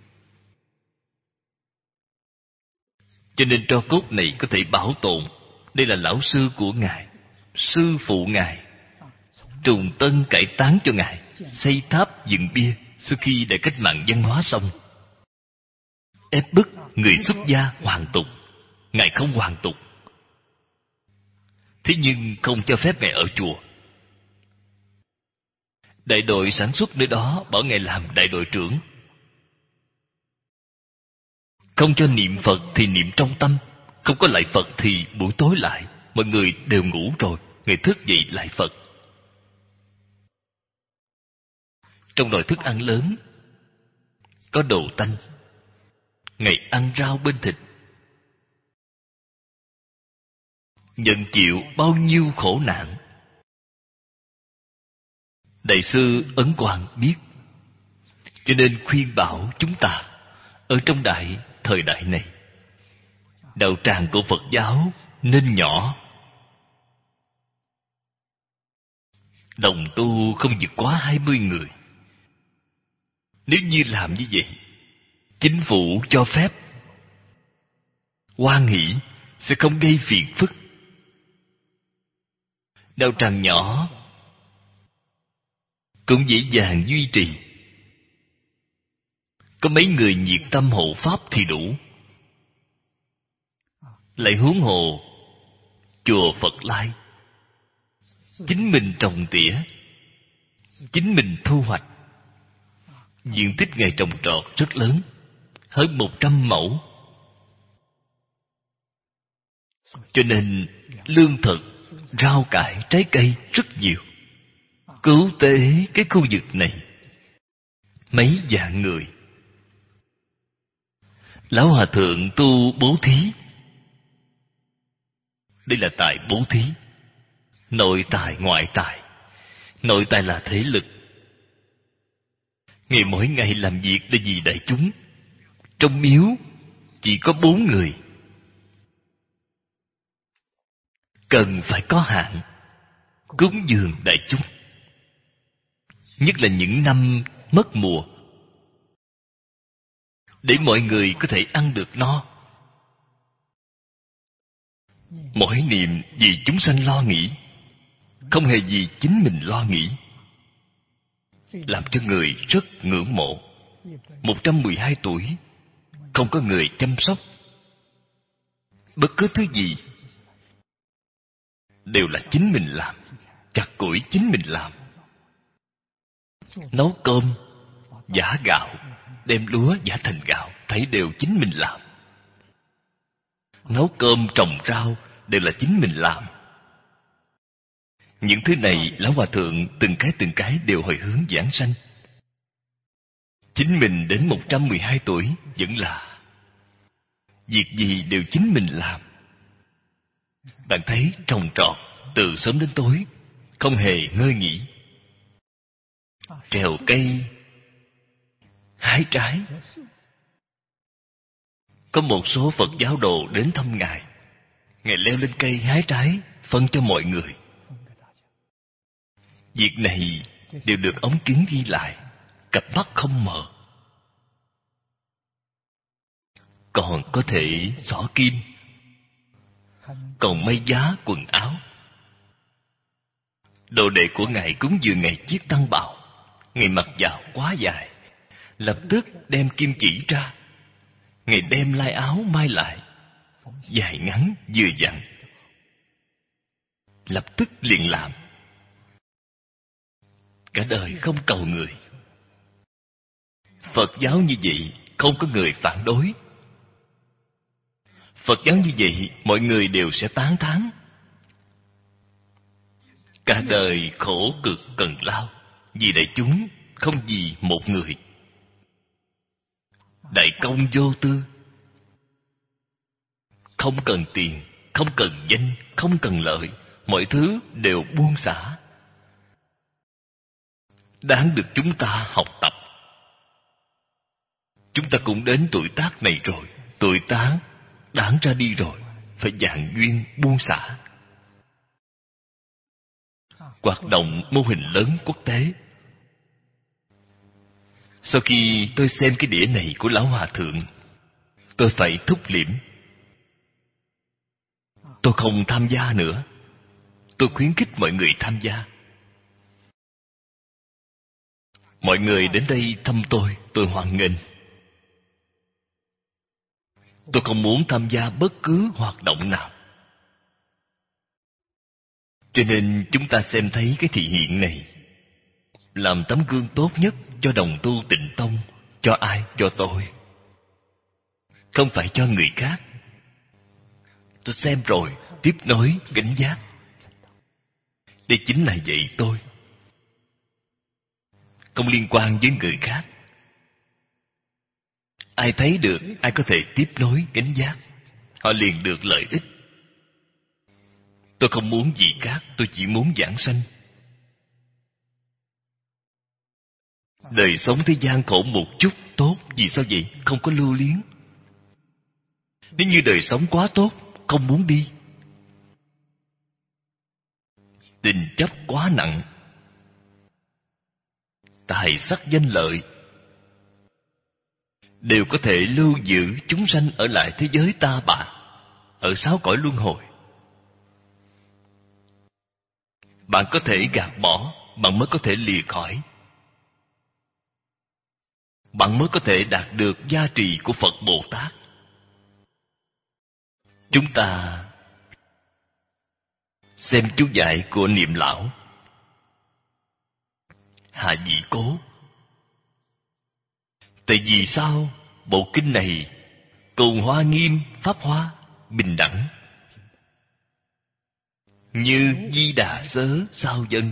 Cho nên tro cốt này có thể bảo tồn. Đây là lão sư của Ngài, sư phụ Ngài, trùng tân cải táng cho Ngài, xây tháp dựng bia. Sau khi Đại cách mạng văn hóa xong, ép bức người xuất gia hoàn tục, Ngài không hoàn tục. Thế nhưng không cho phép Ngài ở chùa. Đại đội sản xuất nơi đó bảo Ngài làm đại đội trưởng. Không cho niệm Phật thì niệm trong tâm, không có lại Phật thì buổi tối lại. Mọi người đều ngủ rồi, Ngài thức dậy lại Phật. Trong nồi thức ăn lớn có đồ tanh, Ngài ăn rau bên thịt. Nhận chịu bao nhiêu khổ nạn. Đại sư Ấn Quang biết, cho nên khuyên bảo chúng ta ở trong thời đại này, đạo tràng của Phật giáo nên nhỏ, đồng tu không vượt quá 20 người. Nếu như làm như vậy, chính phủ cho phép, hoan hỷ, sẽ không gây phiền phức. Đạo tràng nhỏ cũng dễ dàng duy trì. Có mấy người nhiệt tâm hộ pháp thì đủ. Lại huống hồ chùa Phật Lai, chính mình trồng tỉa, chính mình thu hoạch. Diện tích Ngài trồng trọt rất lớn, hơn 100 mẫu. Cho nên lương thực, rau cải, trái cây rất nhiều. Cứu tế cái khu vực này mấy vạn người. Lão Hòa Thượng tu bố thí. Đây là tài bố thí. Nội tài, ngoại tài. Nội tài là thế lực. Ngài mỗi ngày làm việc để vì đại chúng. Trong miếu chỉ có 4 người, cần phải có hạn cúng dường đại chúng. Nhất là những năm mất mùa, để mọi người có thể ăn được no. Mỗi niệm vì chúng sanh lo nghĩ, không hề vì chính mình lo nghĩ, làm cho người rất ngưỡng mộ. 112 tuổi, không có người chăm sóc. Bất cứ thứ gì đều là chính mình làm, chặt củi chính mình làm, nấu cơm, giã gạo, đem lúa giã thành gạo, thấy đều chính mình làm. Nấu cơm, trồng rau đều là chính mình làm. Những thứ này Lão Hòa Thượng từng cái đều hồi hướng giảng sanh. Chính mình đến 112 tuổi vẫn là việc gì đều chính mình làm. Bạn thấy trồng trọt từ sớm đến tối, không hề ngơi nghỉ. Trèo cây, hái trái. Có một số Phật giáo đồ đến thăm Ngài, Ngài leo lên cây hái trái, phân cho mọi người. Việc này đều được ống kính ghi lại, cặp mắt không mờ. Còn có thể xỏ kim, còn may giá quần áo. Đồ đệ của Ngài cúng dường Ngài chiếc tăng bào, Ngài mặc vào quá dài, lập tức đem kim chỉ ra. Ngài đem lai áo may lại, dài ngắn vừa vặn, lập tức liền làm. Cả đời không cầu người. Phật giáo như vậy không có người phản đối. Phật giáo như vậy mọi người đều sẽ tán thán. Cả đời khổ cực cần lao, vì đại chúng, không vì một người. Đại công vô tư, không cần tiền, không cần danh, không cần lợi, mọi thứ đều buông xả. Đáng được chúng ta học tập. Chúng ta cũng đến tuổi tác này rồi, tuổi tác đáng ra đi rồi, phải dạng duyên buông xả. Hoạt động mô hình lớn quốc tế. Sau khi tôi xem cái đĩa này của Lão Hòa Thượng, tôi phải thúc liễm. Tôi không tham gia nữa. Tôi khuyến khích mọi người tham gia. Mọi người đến đây thăm tôi hoan nghênh. Tôi không muốn tham gia bất cứ hoạt động nào. Cho nên chúng ta xem thấy cái thị hiện này, làm tấm gương tốt nhất cho đồng tu Tịnh Tông. Cho ai? Cho tôi, không phải cho người khác. Tôi xem rồi, tiếp nối, gánh giác. Đây chính là dạy tôi, không liên quan với người khác. Ai thấy được, ai có thể tiếp nối, gánh giác, họ liền được lợi ích. Tôi không muốn gì khác, tôi chỉ muốn giảng sanh. Đời sống thế gian khổ một chút, tốt. Vì sao vậy? Không có lưu luyến. Nếu như đời sống quá tốt, không muốn đi. Tình chấp quá nặng, tài sắc danh lợi đều có thể lưu giữ chúng sanh ở lại thế giới ta bà, ở sáu cõi luân hồi. Bạn có thể gạt bỏ, bạn mới có thể lìa khỏi. Bạn mới có thể đạt được gia trì của Phật Bồ Tát. Chúng ta xem chú dạy của Niệm Lão Hạ Vị Cố. Tại vì sao bộ kinh này cầu hoa nghiêm, pháp hoa, bình đẳng, như Di Đà Sớ sao dân,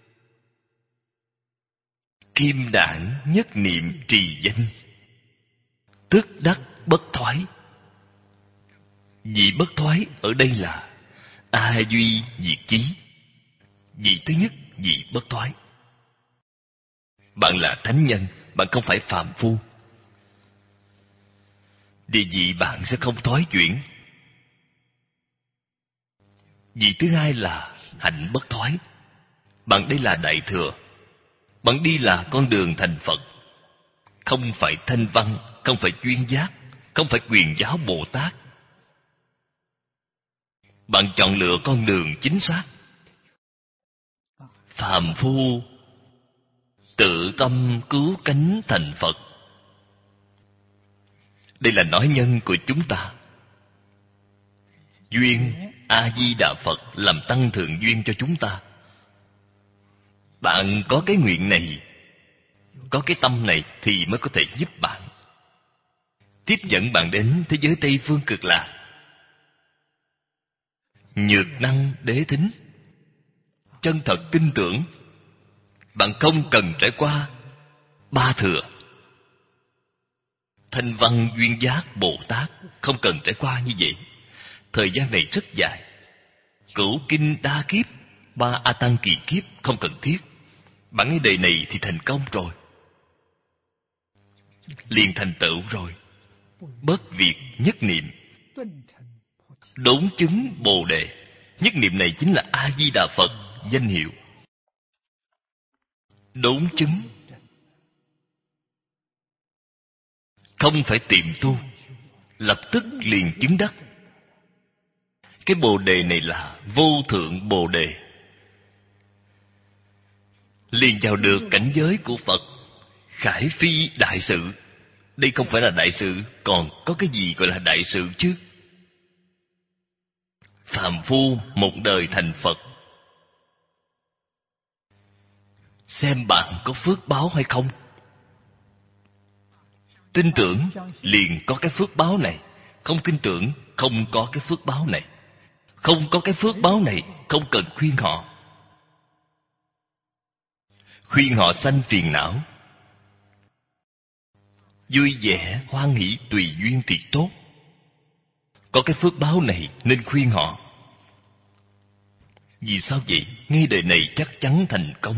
kim đản nhất niệm trì danh, tức đắc bất thoái. Vị bất thoái ở đây là A Duy Diệt Chí. Vị thứ nhất, vị bất thoái. Bạn là thánh nhân, bạn không phải phàm phu. Địa vị bạn sẽ không thoái chuyển. Vị thứ hai là hạnh bất thoái. Bạn đây là đại thừa. Bạn đi là con đường thành Phật. Không phải thanh văn, không phải chuyên giác, không phải quyền giáo Bồ Tát. Bạn chọn lựa con đường chính xác. Phàm phu tự tâm cứu cánh thành Phật. Đây là nói nhân của chúng ta. Duyên A-di-đà Phật làm tăng thượng duyên cho chúng ta. Bạn có cái nguyện này, có cái tâm này thì mới có thể giúp bạn, tiếp dẫn bạn đến thế giới Tây Phương Cực Lạc. Nhược năng đế thính, chân thật tin tưởng. Bạn không cần trải qua ba thừa, thanh văn duyên giác Bồ Tát, không cần trải qua như vậy. Thời gian này rất dài. Cửu kinh đa kiếp, 3 A Tăng kỳ kiếp không cần thiết. Bạn ngay đời này thì thành công rồi, liền thành tựu rồi. Bất việt nhất niệm, đốn chứng Bồ Đề. Nhất niệm này chính là A Di Đà Phật danh hiệu. Đốn chứng, không phải tiệm tu, lập tức liền chứng đắc. Cái Bồ Đề này là vô thượng Bồ Đề, liền vào được cảnh giới của Phật. Khải phi đại sự. Đây không phải là đại sự, còn có cái gì gọi là đại sự chứ? Phàm phu một đời thành Phật, xem bạn có phước báo hay không. Tin tưởng liền có cái phước báo này, không tin tưởng không có cái phước báo này. Không có cái phước báo này, không cần khuyên họ. Khuyên họ sanh phiền não. Vui vẻ, hoan hỷ, tùy duyên thì tốt. Có cái phước báo này nên khuyên họ. Vì sao vậy? Ngay đời này chắc chắn thành công.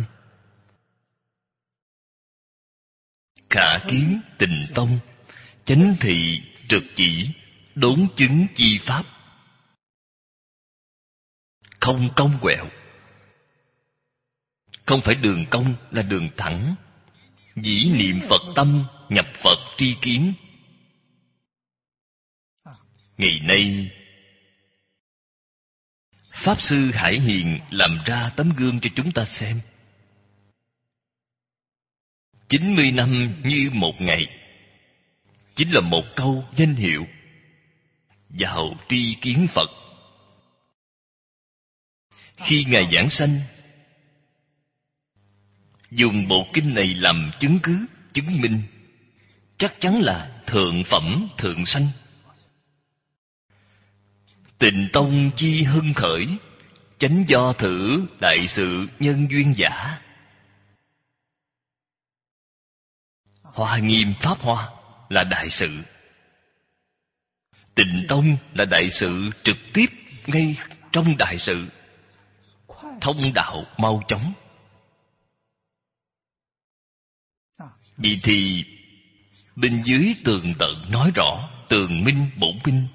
Khả kiến Tịnh Tông, chánh thị trực chỉ, đốn chứng chi pháp. Không cong quẹo. Không phải đường cong, là đường thẳng. Dĩ niệm Phật tâm, nhập Phật tri kiến. Ngày nay Pháp Sư Hải Hiền làm ra tấm gương cho chúng ta xem. 90 năm như một ngày chính là một câu danh hiệu vào tri kiến Phật. Khi Ngài giảng sanh, dùng bộ kinh này làm chứng cứ, chứng minh chắc chắn là thượng phẩm thượng sanh. Tịnh tông chi hưng khởi, chánh do thử đại sự nhân duyên giả. Hoa Nghiêm Pháp Hoa là đại sự, Tịnh tông là đại sự trực tiếp ngay trong đại sự, thông đạo mau chóng. Vậy thì bên dưới tường tận nói rõ tường minh bổn minh.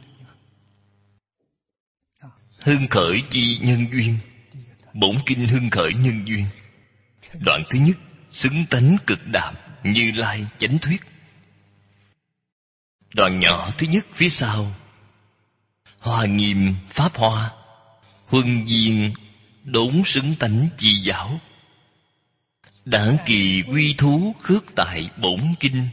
Hưng khởi chi nhân duyên, bổn kinh hưng khởi nhân duyên. Đoạn thứ nhất, xứng tánh cực đạm Như Lai chánh thuyết. Đoạn nhỏ thứ nhất phía sau, Hoa Nghiêm Pháp Hoa, huân viên đốn xứng tánh chi giáo. Đảng kỳ quy thú khước tại bổn kinh.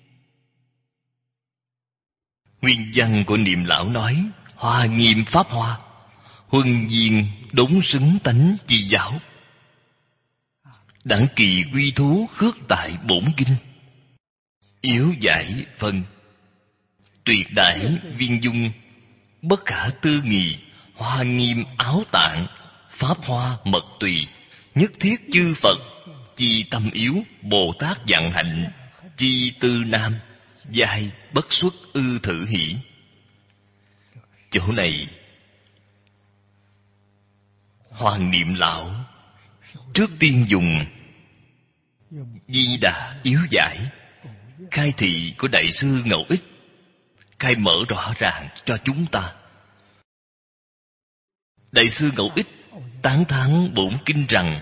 Nguyên văn của Niệm Lão nói Hoa Nghiêm Pháp Hoa, huân viên đốn xứng tánh chi giáo. Đảng kỳ quy thú khước tại bổn kinh. Yếu giải phân, tuyệt đại viên dung, bất khả tư nghị. Hoa Nghiêm áo tạng, Pháp Hoa mật tùy. Nhất thiết chư Phật, chi tâm yếu. Bồ Tát vạn hạnh, chi tư nam. Giai bất xuất ư thử hỷ. Chỗ này Hoàng Niệm Lão trước tiên dùng Di Đà yếu giải, khai thị của Đại sư Ngẫu Ích, khai mở rõ ràng cho chúng ta. Đại sư Ngẫu Ích tán thán bổn kinh rằng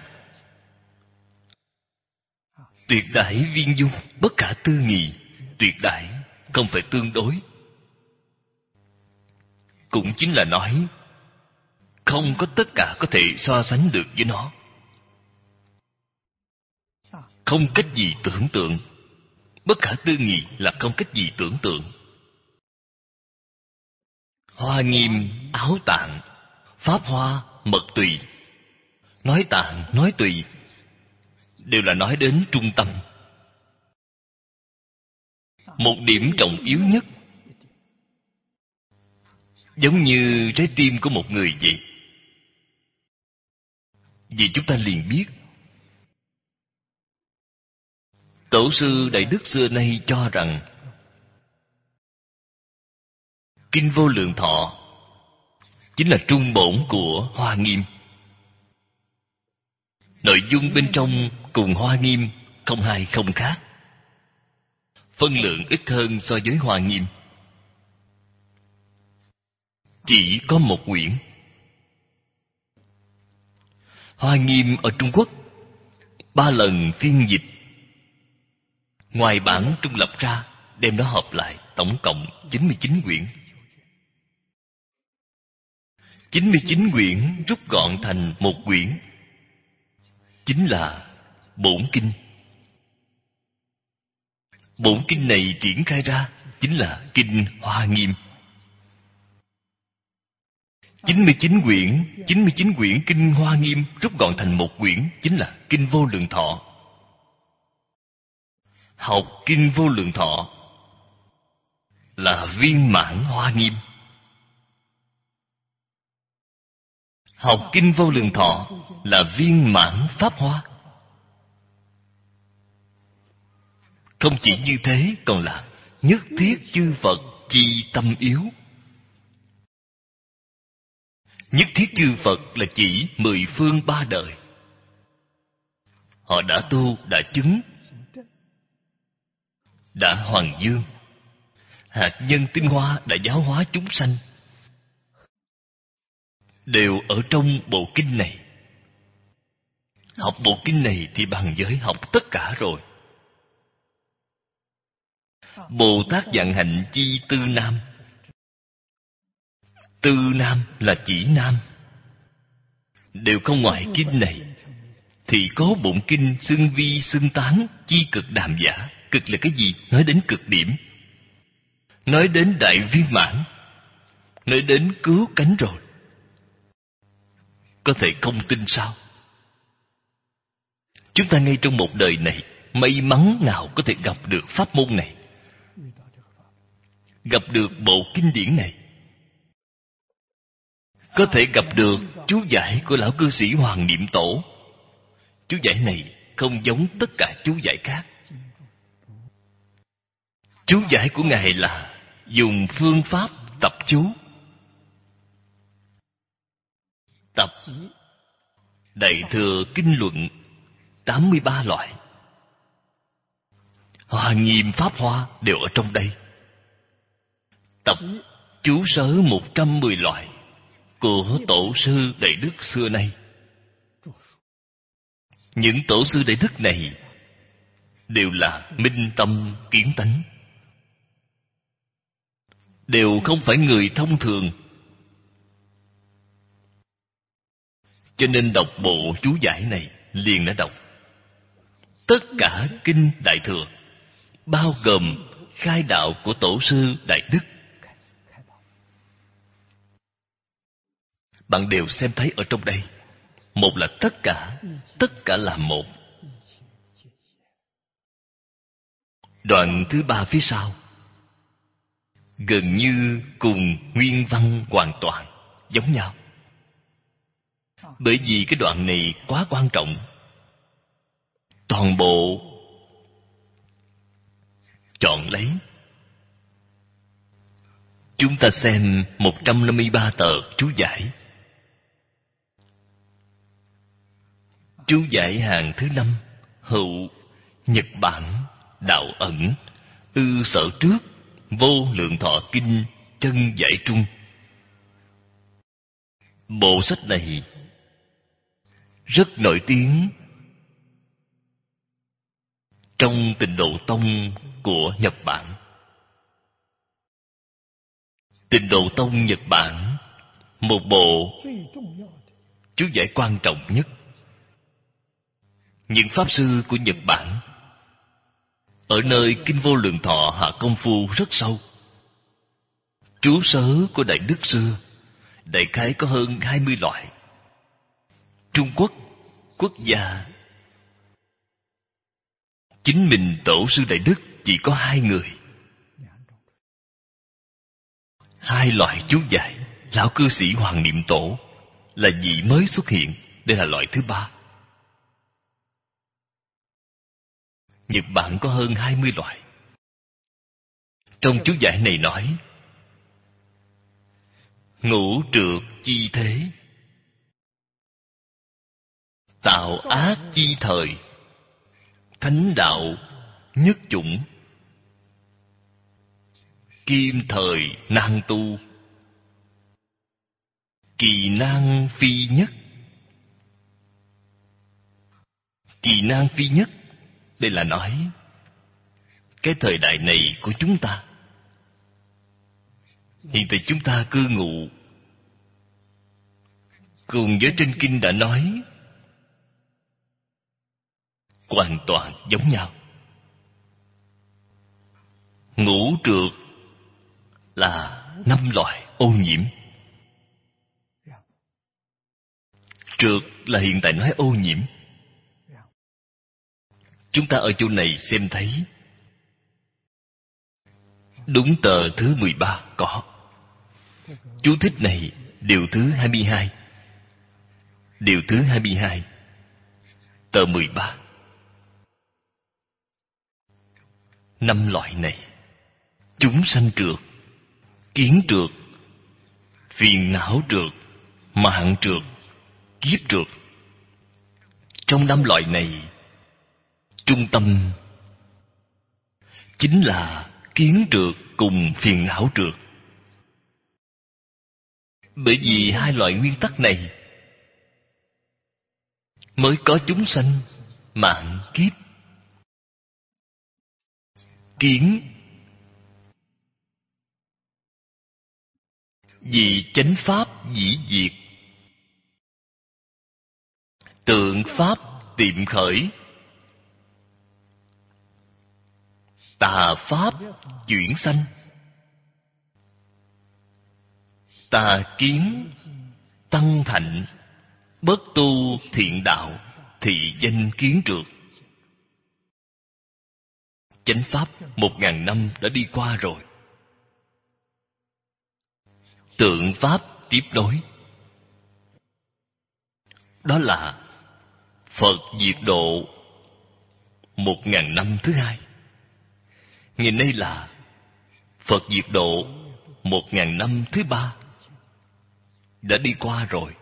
tuyệt đại viên dung, bất khả tư nghị. Tuyệt đại không phải tương đối, cũng chính là nói không có tất cả có thể so sánh được với nó. Không cách gì tưởng tượng. Bất khả tư nghị là không cách gì tưởng tượng. Hoa Nghiêm áo tạng, Pháp Hoa mật tùy. Nói tạng, nói tùy đều là nói đến trung tâm. Một điểm trọng yếu nhất, giống như trái tim của một người vậy. Vì chúng ta liền biết Tổ sư Đại Đức xưa nay cho rằng Kinh Vô Lượng Thọ chính là trung bổn của Hoa Nghiêm. Nội dung bên trong cùng Hoa Nghiêm không hai không khác, phân lượng ít hơn so với Hoa Nghiêm. Chỉ có một quyển. Hoa Nghiêm ở Trung Quốc 3 lần phiên dịch, ngoài bản trung lập ra, đem nó hợp lại, tổng cộng 99 quyển. 99 quyển rút gọn thành một quyển, chính là Bổn Kinh. Bổn Kinh này triển khai ra chính là Kinh Hoa Nghiêm. 99 quyển Kinh Hoa Nghiêm rút gọn thành một quyển, chính là Kinh Vô Lượng Thọ. Học Kinh Vô Lượng Thọ là viên mãn Hoa Nghiêm. Học Kinh Vô Lượng Thọ là viên mãn Pháp Hoa. Không chỉ như thế, còn là nhất thiết chư Phật chi tâm yếu. Nhất thiết chư Phật là chỉ 10 phương 3 đời. Họ đã tu, đã chứng, đã hoàng dương, hạt nhân tinh hoa đã giáo hóa chúng sanh, đều ở trong bộ kinh này. Học bộ kinh này thì bằng với học tất cả rồi. Bồ Tát vạn hạnh chi tư nam. Tư nam là chỉ nam, đều không ngoài kinh này, thì có bổn kinh xưng vi xưng tán chi cực đàm giả. Cực là cái gì? Nói đến cực điểm, nói đến đại viên mãn, nói đến cứu cánh rồi. Có thể không tin sao? Chúng ta ngay trong một đời này, may mắn nào có thể gặp được pháp môn này, gặp được bộ kinh điển này, có thể gặp được chú giải của lão cư sĩ Hoàng Niệm Tổ. Chú giải này không giống tất cả chú giải khác. Chú giải của Ngài là dùng phương pháp tập chú, tập Đại Thừa Kinh Luận 83 loại, Hoa Nghiêm Pháp Hoa đều ở trong đây. Tập chú sớ 110 loại của tổ sư Đại Đức xưa nay. Những tổ sư Đại Đức này đều là minh tâm kiến tánh, đều không phải người thông thường. Cho nên đọc bộ chú giải này liền đã đọc tất cả kinh Đại Thừa, bao gồm khai đạo của tổ sư Đại Đức. Bạn đều xem thấy ở trong đây. Một là tất cả là một. Đoạn thứ ba phía sau gần như cùng nguyên văn hoàn toàn giống nhau. Bởi vì cái đoạn này quá quan trọng, toàn bộ chọn lấy. Chúng ta xem 153 tờ chú giải. Chú giải hàng thứ 5: Hữu Nhật Bản Đạo Ẩn Ư Sở Trước Vô Lượng Thọ Kinh Chân Giải Trung. Bộ sách này rất nổi tiếng trong Tịnh Độ Tông của Nhật Bản. Tịnh Độ Tông Nhật Bản, một bộ chú giải quan trọng nhất. Những pháp sư của Nhật Bản ở nơi Kinh Vô Lượng Thọ hạ công phu rất sâu. Chú sớ của Đại Đức xưa đại khái có hơn 20 loại. Trung Quốc quốc gia, chính mình tổ sư Đại Đức chỉ có 2 người. 2 loại chú giải. Lão cư sĩ Hoàng Niệm Tổ là vị mới xuất hiện, đây là loại thứ 3. Nhật Bản có hơn 20 loại. Trong chú giải này nói: ngũ trược chi thế, tạo ác chi thời, thánh đạo nhất chủng, kim thời nan tu, kỳ nan phi nhất. Kỳ nan phi nhất, đây là nói cái thời đại này của chúng ta. Hiện tại chúng ta cư ngụ cùng với trên kinh đã nói hoàn toàn giống nhau. Ngũ trược là 5 loại ô nhiễm. Trược là hiện tại nói ô nhiễm. Chúng ta ở chỗ này xem thấy đúng tờ thứ 13 có. Chú thích này điều thứ 22. Điều thứ 22 tờ 13. 5 loại này: chúng sanh trược, kiến trược, phiền não trược, mạng trược, kiếp trược. Trong 5 loại này, trung tâm chính là kiến trược cùng phiền não trược. Bởi vì 2 loại nguyên tắc này mới có chúng sanh mạng kiếp. Kiến vì chánh pháp dĩ diệt, tượng pháp tiệm khởi, tà pháp chuyển sanh, tà kiến tăng thạnh, bất tu thiện đạo, thị danh kiến trượt. Chánh pháp 1000 năm đã đi qua rồi. Tượng pháp tiếp nối. Đó là Phật diệt độ 1000 năm thứ hai. Ngày nay là Phật diệt độ 1000 năm thứ ba. Đã đi qua rồi.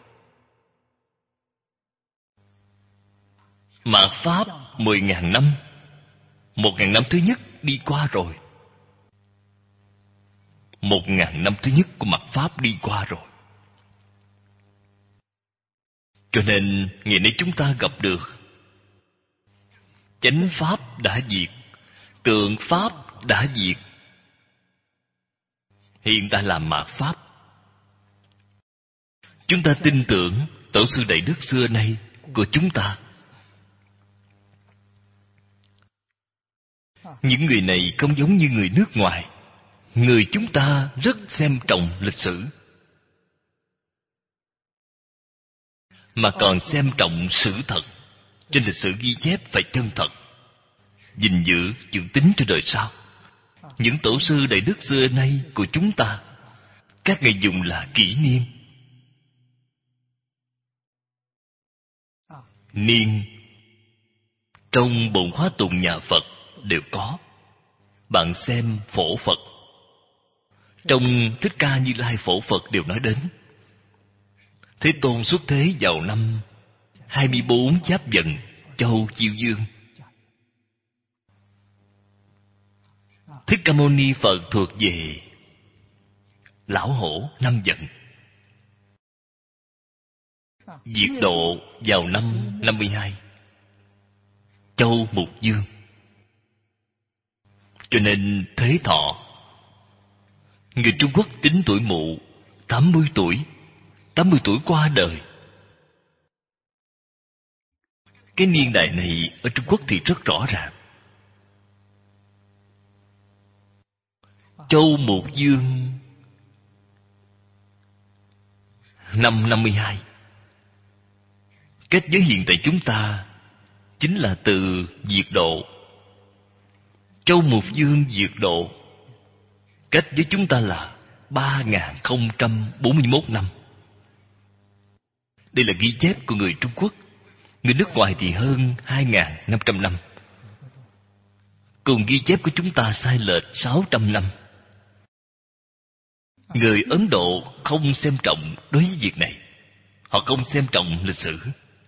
Mạt pháp 10.000 năm. 1000 năm thứ nhất đi qua rồi. 1000 năm thứ nhất của mạt pháp đi qua rồi. Cho nên ngày nay chúng ta gặp được chánh pháp đã diệt, tượng pháp đã diệt, hiện tại là mạt pháp. Chúng ta tin tưởng tổ sư Đại Đức xưa nay của chúng ta. Những người này không giống như người nước ngoài. Người chúng ta rất xem trọng lịch sử, mà còn xem trọng sự thật. Trên lịch sử ghi chép phải chân thật, gìn giữ chữ tín cho đời sau. Những tổ sư Đại Đức xưa nay của chúng ta, các ngài dùng là kỷ niên. Niên trong bổn khóa tụng nhà Phật đều có. Bạn xem phổ Phật, trong Thích Ca Như Lai phổ Phật đều nói đến Thế Tôn xuất thế vào năm 24 Giáp Dần, châu Chiêu Dương. Thích Ca Mâu Ni Phật thuộc về Lão Hổ năm Dần, diệt độ vào năm 52, châu Mục Dương. Cho nên Thế Thọ, người Trung Quốc tính tuổi Mụ 80 tuổi. 80 tuổi qua đời. Cái niên đại này ở Trung Quốc thì rất rõ ràng. Châu Mục Dương năm 52. Cách giới hiện tại chúng ta chính là từ diệt độ. Châu Mục Dương diệt độ, cách với chúng ta là 3041 năm. Đây là ghi chép của người Trung Quốc. Người nước ngoài thì hơn 2500 năm. Cùng ghi chép của chúng ta sai lệch 600 năm. Người Ấn Độ không xem trọng đối với việc này. Họ không xem trọng lịch sử.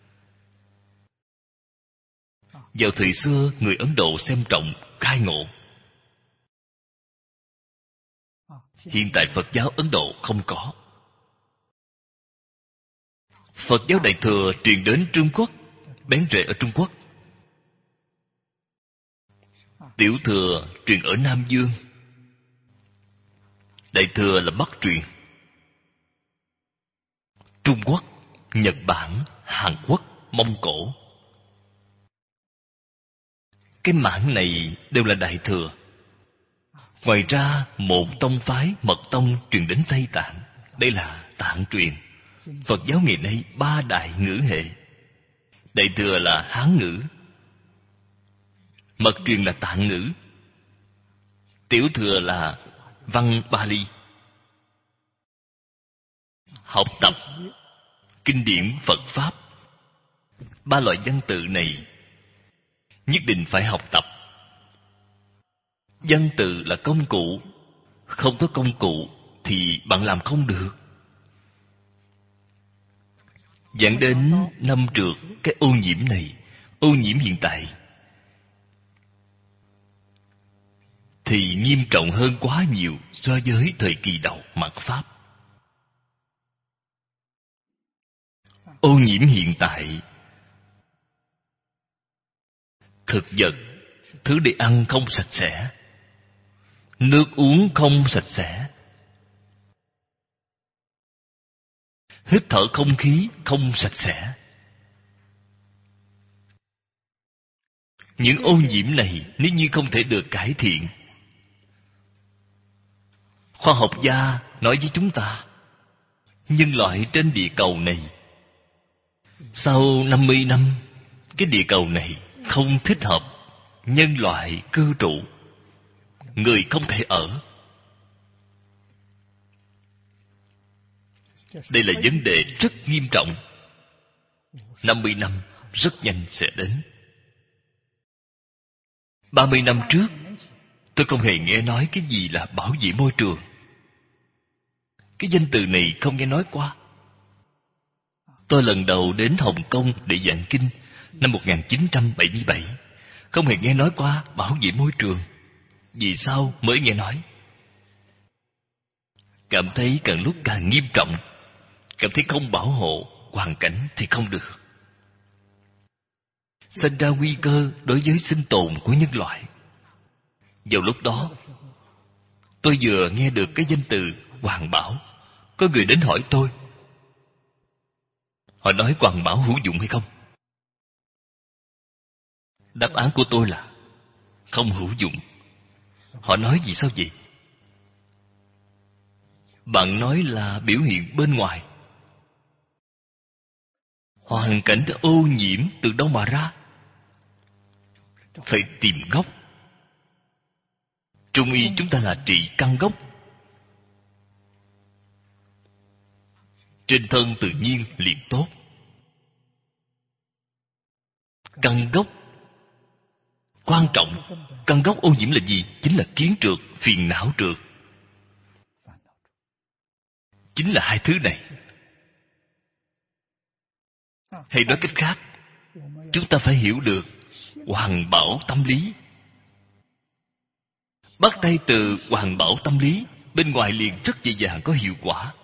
Vào thời xưa, người Ấn Độ xem trọng khai ngộ. Hiện tại Phật giáo Ấn Độ không có. Phật giáo Đại Thừa truyền đến Trung Quốc, bén rễ ở Trung Quốc. Tiểu Thừa truyền ở Nam Dương. Đại Thừa là Bắc truyền. Trung Quốc, Nhật Bản, Hàn Quốc, Mông Cổ. Cái mảng này đều là Đại Thừa. Ngoài ra, một tông phái Mật Tông truyền đến Tây Tạng. Đây là Tạng truyền. Phật giáo ngày nay 3 đại ngữ hệ. Đại Thừa là Hán ngữ, Mật truyền là Tạng ngữ, Tiểu Thừa là văn Bali. Học tập kinh điển Phật Pháp, 3 loại văn tự này nhất định phải học tập. Văn tự là công cụ. Không có công cụ thì bạn làm không được. Dẫn đến năm trượt cái ô nhiễm này. Ô nhiễm hiện tại thì nghiêm trọng hơn quá nhiều so với thời kỳ đầu mạt Pháp. Ô nhiễm hiện tại, thực vật, thứ để ăn không sạch sẽ, nước uống không sạch sẽ, hít thở không khí không sạch sẽ. Những ô nhiễm này nếu như không thể được cải thiện, khoa học gia nói với chúng ta, nhân loại trên địa cầu này, sau 50 năm, cái địa cầu này không thích hợp nhân loại cư trụ, người không thể ở. Đây là vấn đề rất nghiêm trọng. 50 năm rất nhanh sẽ đến. 30 năm trước, tôi không hề nghe nói cái gì là bảo vệ môi trường. Cái danh từ này không nghe nói qua. Tôi lần đầu đến Hồng Kông để giảng kinh năm 1977, không hề nghe nói qua bảo vệ môi trường. Vì sao mới nghe nói? Cảm thấy càng lúc càng nghiêm trọng, cảm thấy không bảo hộ hoàn cảnh thì không được, sinh ra nguy cơ đối với sinh tồn của nhân loại. Vào lúc đó, tôi vừa nghe được cái danh từ hoàn bảo, có người đến hỏi tôi. Họ nói hoàn bảo hữu dụng hay không? Đáp án của tôi là không hữu dụng. Họ nói vì sao vậy? Bạn nói là biểu hiện bên ngoài. Hoàn cảnh ô nhiễm từ đâu mà ra? Phải tìm gốc. Trung y chúng ta là trị căn gốc. Trên thân tự nhiên liền tốt. Căn gốc quan trọng. Căn gốc ô nhiễm là gì? Chính là kiến trượt, phiền não trượt. Chính là hai thứ này. Hay nói cách khác, chúng ta phải hiểu được hoàn bảo tâm lý. Bắt tay từ hoàn bảo tâm lý, bên ngoài liền rất dễ dàng có hiệu quả.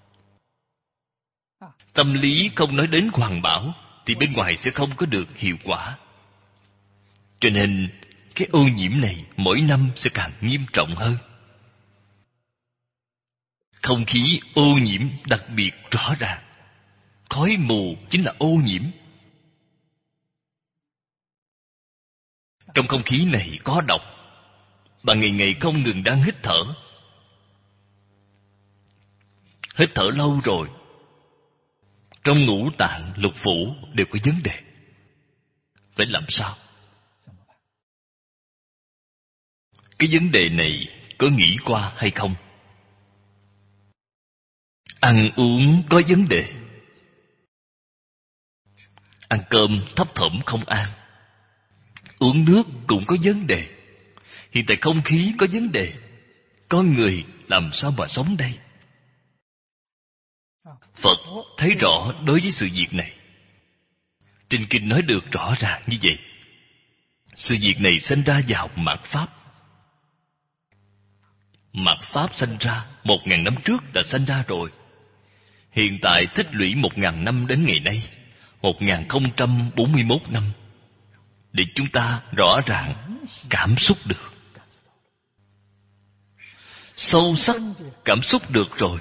Tâm lý không nói đến hoàn bảo thì bên ngoài sẽ không có được hiệu quả. Cho nên cái ô nhiễm này mỗi năm sẽ càng nghiêm trọng hơn. Không khí ô nhiễm đặc biệt rõ ràng. Khói mù chính là ô nhiễm. Trong không khí này có độc. Bạn ngày ngày không ngừng đang hít thở. Hít thở lâu rồi, trong ngũ tạng lục phủ đều có vấn đề. Phải làm sao? Cái vấn đề này có nghĩ qua hay không? Ăn uống có vấn đề. Ăn cơm thấp thỏm không an. Uống nước cũng có vấn đề. Hiện tại không khí có vấn đề. Có người làm sao mà sống đây? Phật thấy rõ đối với sự việc này. Trên kinh nói được rõ ràng như vậy. Sự việc này sinh ra vào mạt Pháp. Mạt Pháp sinh ra 1.000 năm trước đã sinh ra rồi. Hiện tại tích lũy 1.000 năm đến ngày nay, 1041 năm, để chúng ta rõ ràng cảm xúc được. Sâu sắc cảm xúc được rồi.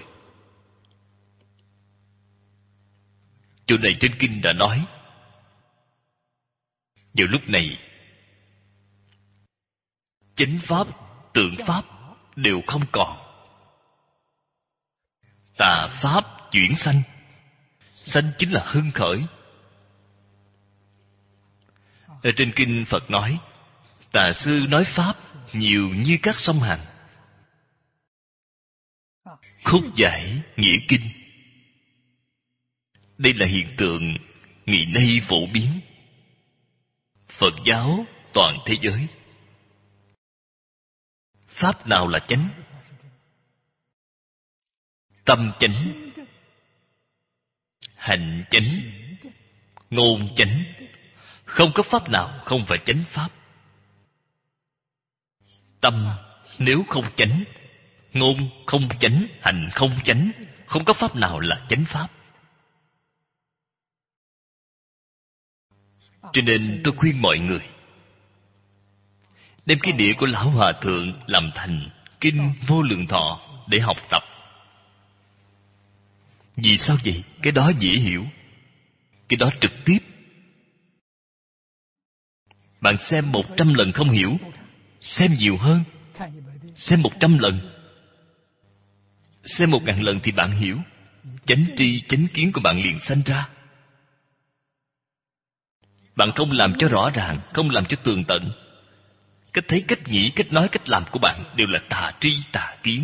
Chỗ này trên kinh đã nói, vào lúc này chánh pháp, tượng pháp đều không còn. Tà pháp chuyển sanh. Sanh chính là hưng khởi. Ở trên kinh Phật nói, tà sư nói pháp nhiều như các sông Hằng. Khúc giải nghĩa kinh. Đây là hiện tượng ngày nay phổ biến. Phật giáo toàn thế giới. Pháp nào là chánh? Tâm chánh, hành chánh, ngôn chánh. Không có pháp nào không phải chánh pháp. Tâm nếu không chánh, ngôn không chánh, hành không chánh, không có pháp nào là chánh pháp. Cho nên tôi khuyên mọi người đem cái đĩa của Lão Hòa Thượng làm thành Kinh Vô Lượng Thọ để học tập. Vì sao vậy? Cái đó dễ hiểu. Cái đó trực tiếp. Bạn xem 100 lần không hiểu, xem nhiều hơn. Xem 100 lần, xem 1000 lần thì bạn hiểu. Chánh tri chánh kiến của bạn liền sanh ra. Bạn không làm cho rõ ràng, không làm cho tường tận, cách thấy, cách nghĩ, cách nói, cách làm của bạn đều là tà tri tà kiến.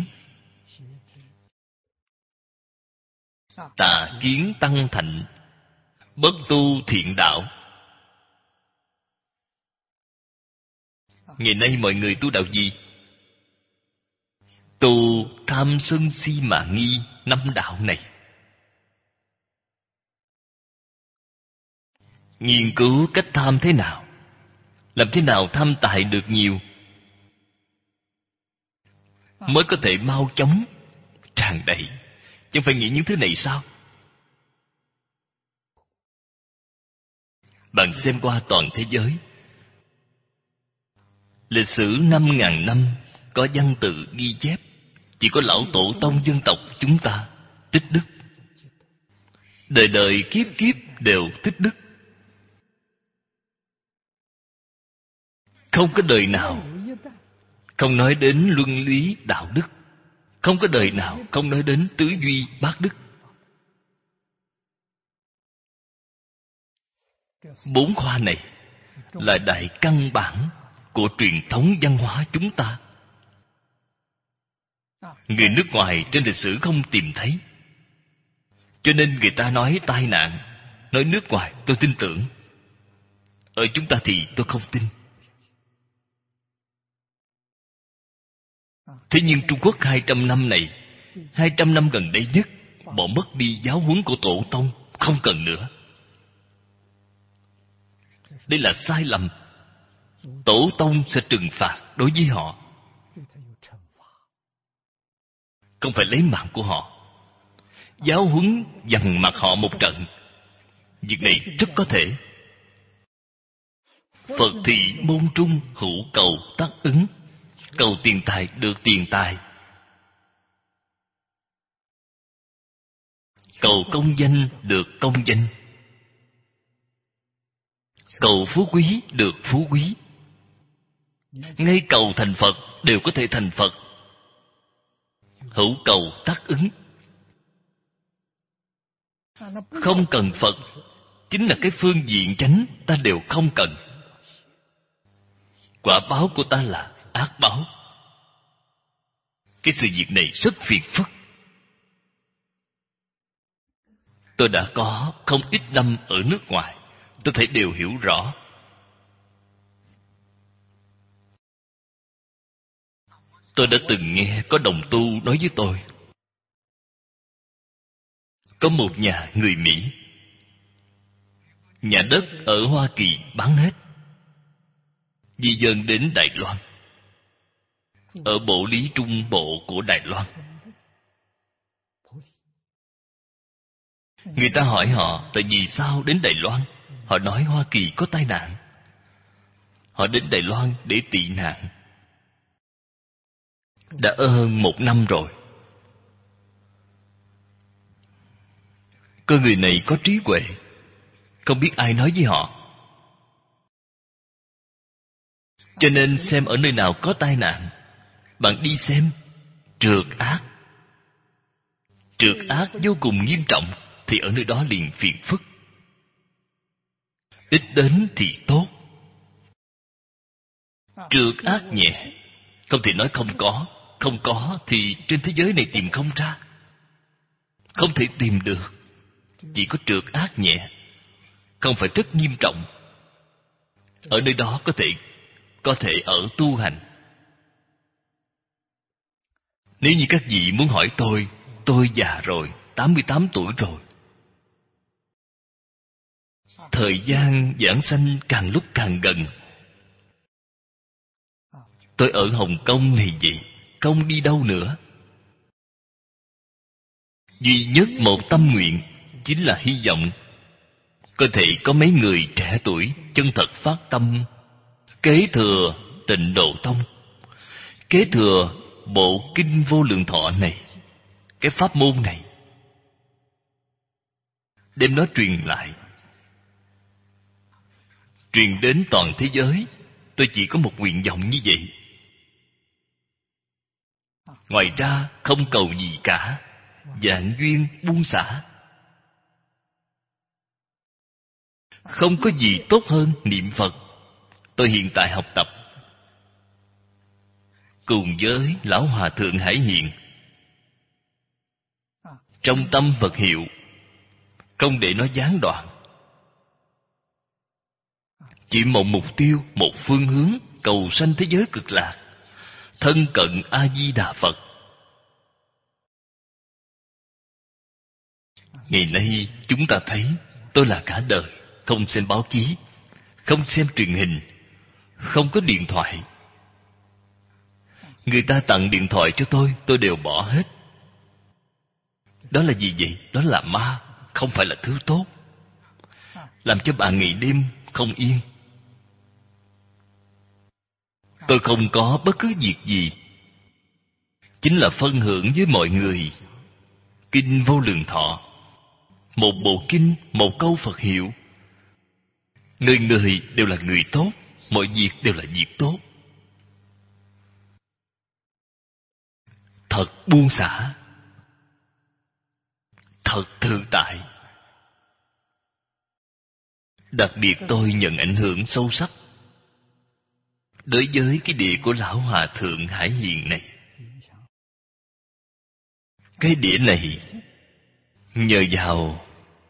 Tà kiến tăng thạnh, bất tu thiện đạo. Ngày nay mọi người tu đạo gì? Tu tham sân si mạng nghi 5 đạo này. Nghiên cứu cách tham thế nào, làm thế nào tham tài được nhiều, mới có thể mau chóng tràn đầy. Chẳng phải nghĩ những thứ này sao? Bạn xem qua toàn thế giới, lịch sử 5.000 năm có văn tự ghi chép, chỉ có lão tổ tông dân tộc chúng ta tích đức. Đời đời kiếp kiếp đều tích đức. Không có đời nào không nói đến luân lý đạo đức, không có đời nào không nói đến tứ duy bát đức. 4 khoa này là đại căn bản của truyền thống văn hóa chúng ta. Người nước ngoài trên lịch sử không tìm thấy, cho nên người ta nói tai nạn. Nói nước ngoài tôi tin tưởng, ở chúng ta thì tôi không tin. Thế nhưng Trung Quốc 200 năm này, 200 năm gần đây nhất, bỏ mất đi giáo huấn của tổ tông, không cần nữa. Đây là sai lầm. Tổ tông sẽ trừng phạt đối với họ, không phải lấy mạng của họ. Giáo huấn dằn mặt họ một trận, việc này rất có thể. Phật thị môn trung hữu cầu tác ứng. Cầu tiền tài được tiền tài, cầu công danh được công danh, cầu phú quý được phú quý. Ngay cầu thành Phật đều có thể thành Phật. Hữu cầu tác ứng. Không cần Phật, chính là cái phương diện chánh ta đều không cần. Quả báo của ta là ác báo. Cái sự việc này rất phiền phức. Tôi đã có không ít năm ở nước ngoài, tôi thấy đều hiểu rõ. Tôi đã từng nghe có đồng tu nói với tôi, có một nhà người Mỹ, nhà đất ở Hoa Kỳ bán hết, di dân đến Đài Loan, ở bộ lý trung bộ của Đài Loan. Người ta hỏi họ tại vì sao đến Đài Loan. Họ nói Hoa Kỳ có tai nạn. Họ đến Đài Loan để tị nạn, đã ở hơn 1 năm rồi. Con người này có trí huệ, không biết ai nói với họ, cho nên xem ở nơi nào có tai nạn, bạn đi xem. Trượt ác, trượt ác vô cùng nghiêm trọng, thì ở nơi đó liền phiền phức. Ít đến thì tốt. Trượt ác nhẹ, không thể nói không có. Không có thì trên thế giới này tìm không ra, không thể tìm được. Chỉ có trượt ác nhẹ, không phải rất nghiêm trọng. Ở nơi đó có thể ở tu hành. Nếu như các vị muốn hỏi tôi già rồi, 88 tuổi rồi. Thời gian giảng sanh càng lúc càng gần. Tôi ở Hồng Kông này vậy, không đi đâu nữa. Duy nhất một tâm nguyện, chính là hy vọng có thể có mấy người trẻ tuổi chân thật phát tâm kế thừa Tịnh Độ Tông, kế thừa bộ kinh Vô Lượng Thọ này, cái pháp môn này, đem nó truyền lại. truyền đến toàn thế giới. Tôi chỉ có một nguyện vọng như vậy. Ngoài ra không cầu gì cả. Vạn duyên buông xả. Không có gì tốt hơn niệm Phật. Tôi hiện tại học tập cùng với Lão Hòa Thượng Hải Hiền, trong tâm Phật hiệu, không để nó gián đoạn. Chỉ một mục tiêu, một phương hướng, cầu sanh thế giới cực lạc, thân cận A Di Đà Phật. Ngày nay chúng ta thấy, tôi là cả đời không xem báo chí, không xem truyền hình, không có điện thoại. Người ta tặng điện thoại cho tôi đều bỏ hết. Đó là gì vậy? Đó là ma, không phải là thứ tốt. Làm cho bạn ngày đêm không yên. Tôi không có bất cứ việc gì, chính là phân hưởng với mọi người Kinh Vô Lượng Thọ. Một bộ kinh, một câu Phật hiệu. Người người đều là người tốt, mọi việc đều là việc tốt. Thật buông xả, thật tự tại. Đặc biệt tôi nhận ảnh hưởng sâu sắc đối với cái đĩa của Lão Hòa Thượng Hải Hiền này. Cái đĩa này nhờ vào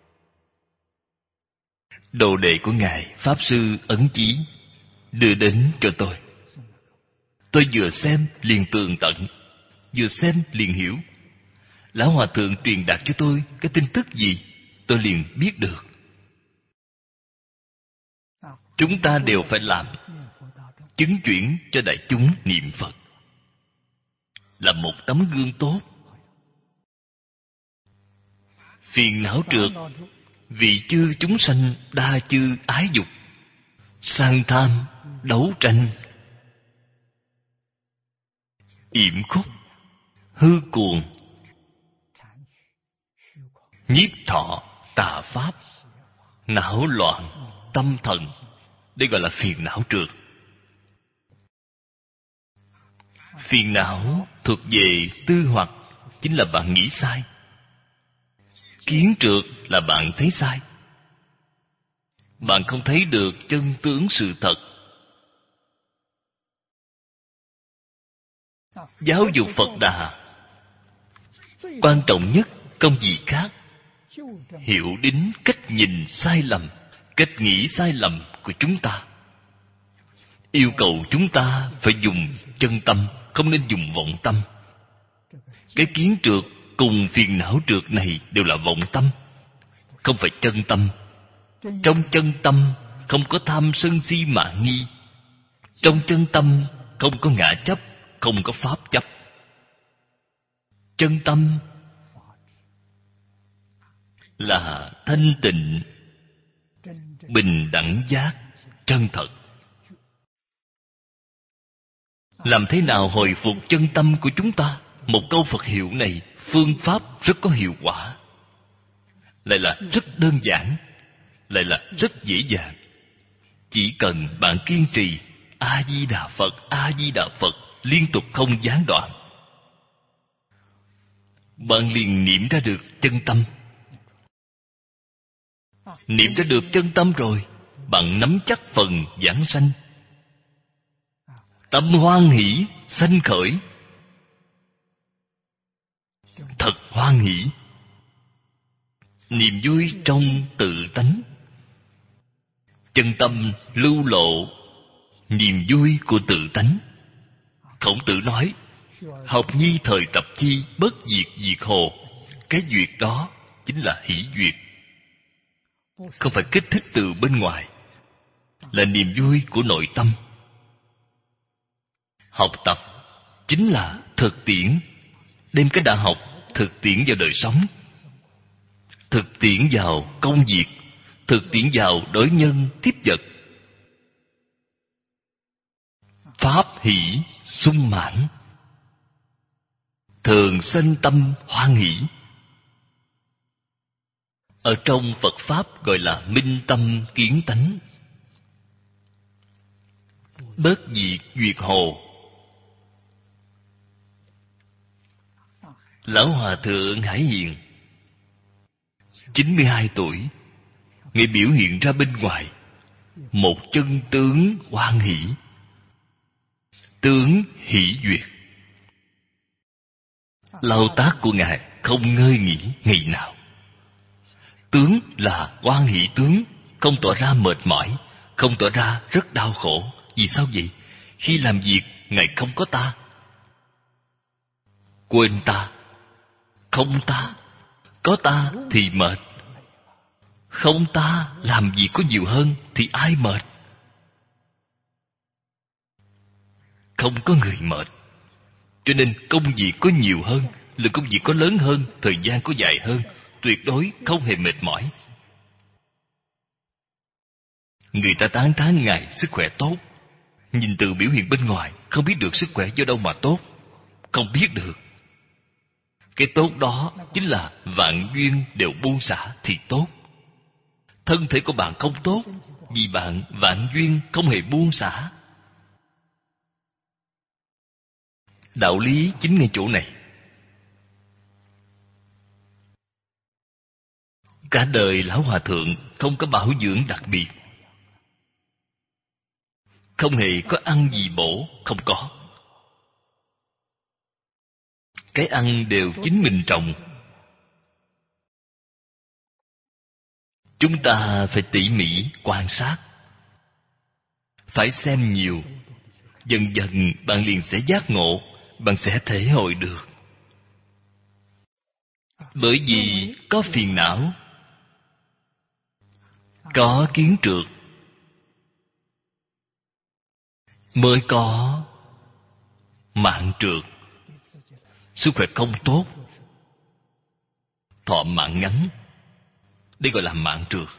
đồ đệ của Ngài Pháp Sư Ấn Chí đưa đến cho tôi. Tôi vừa xem liền tường tận, vừa xem liền hiểu. Lão Hòa Thượng truyền đạt cho tôi cái tin tức gì, tôi liền biết được. Chúng ta đều phải làm, chứng chuyển cho đại chúng niệm Phật, là một tấm gương tốt. Phiền não trượt, vì chư chúng sanh đa chư ái dục, sang tham, đấu tranh, yểm khúc, hư cuồng, nhiếp thọ, tà pháp, não loạn, tâm thần. Đây gọi là phiền não trượt. Phiền não thuộc về tư hoặc, chính là bạn nghĩ sai. Kiến trượt là bạn thấy sai. Bạn không thấy được chân tướng sự thật. Giáo dục Phật Đà quan trọng nhất không gì khác, hiểu đến cách nhìn sai lầm, cách nghĩ sai lầm của chúng ta. Yêu cầu chúng ta phải dùng chân tâm, không nên dùng vọng tâm. Cái kiến trượt cùng phiền não trượt này đều là vọng tâm, không phải chân tâm. Trong chân tâm không có tham sân si mạn nghi. Trong chân tâm không có ngã chấp, không có pháp chấp. Chân tâm là thanh tịnh, bình đẳng giác, chân thật. Làm thế nào hồi phục chân tâm của chúng ta? Một câu Phật hiệu này, phương pháp rất có hiệu quả, lại là rất đơn giản, lại là rất dễ dàng. Chỉ cần bạn kiên trì A Di Đà Phật, A Di Đà Phật liên tục không gián đoạn, bạn liền niệm ra được chân tâm. Niệm ra được chân tâm rồi, bạn nắm chắc phần giảng sanh. Tâm hoan hỷ sanh khởi, thật hoan hỷ. Niềm vui trong tự tánh, chân tâm lưu lộ niềm vui của tự tánh. Khổng Tử nói, học nhi thời tập chi, bất diệt diệt hồ. Cái duyệt đó chính là hỷ duyệt, không phải kích thích từ bên ngoài, là niềm vui của nội tâm. Học tập chính là thực tiễn, đem cái đã học thực tiễn vào đời sống, thực tiễn vào công việc, thực tiễn vào đối nhân tiếp vật. Pháp hỷ sung mãn, thường sanh tâm hoan hỷ. Ở trong Phật Pháp gọi là minh tâm kiến tánh. bất diệt duyệt hồ. Lão Hòa Thượng Hải Hiền 92 tuổi, Ngài biểu hiện ra bên ngoài một chân tướng hoan hỷ, tướng hỷ duyệt. Lao tác của Ngài không ngơi nghỉ ngày nào. Tướng là hoan hỷ tướng, không tỏ ra mệt mỏi, không tỏ ra rất đau khổ. Vì sao vậy? Khi làm việc, Ngài không có ta, quên ta, không ta. Có ta thì mệt, không ta làm gì có nhiều hơn thì ai mệt? Không có người mệt, cho nên công việc có nhiều hơn, lượng công việc có lớn hơn, thời gian có dài hơn, tuyệt đối không hề mệt mỏi. Người ta tán thán Ngài sức khỏe tốt, nhìn từ biểu hiện bên ngoài không biết được sức khỏe do đâu mà tốt. Không biết được. Cái tốt đó chính là vạn duyên đều buông xả thì tốt. Thân thể của bạn không tốt vì bạn vạn duyên không hề buông xả. Đạo lý chính ngay chỗ này. Cả đời Lão Hòa Thượng không có bảo dưỡng đặc biệt, không hề có ăn gì bổ, không có. Cái ăn đều chính mình trồng. Chúng ta phải tỉ mỉ quan sát, phải xem nhiều. Dần dần bạn liền sẽ giác ngộ, bạn sẽ thể hội được. Bởi vì có phiền não, có kiến trược, mới có mạng trược. Sức khỏe không tốt, thọ mạng ngắn, đây gọi là mạng trược.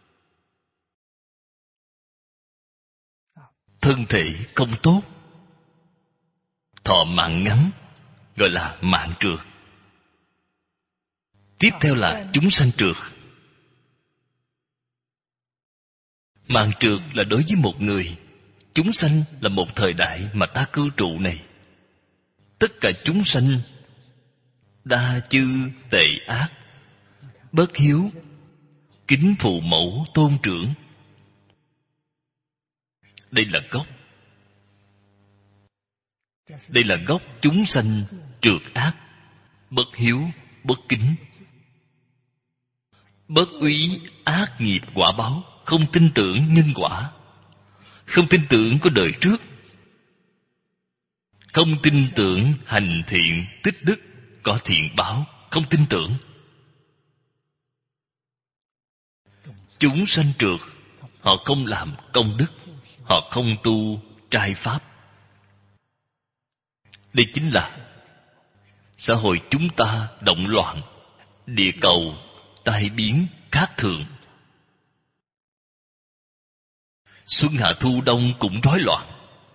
Thân thể không tốt, thọ mạng ngắn, gọi là mạng trược. Tiếp theo là chúng sanh trược. Mạng trược là đối với một người, chúng sanh là một thời đại mà ta cư trụ này. Tất cả chúng sanh đa chư tệ ác, bất hiếu, kính phụ mẫu tôn trưởng. Đây là gốc. Đây là gốc chúng sanh trược ác, bất hiếu, bất kính, bất úy ác nghiệp quả báo, không tin tưởng nhân quả, không tin tưởng có đời trước, không tin tưởng hành thiện tích đức có thiện báo, không tin tưởng. Chúng sanh trược, họ không làm công đức, họ không tu trai pháp. Đây chính là xã hội chúng ta động loạn, địa cầu tai biến khác thường. Xuân hạ thu đông cũng rối loạn.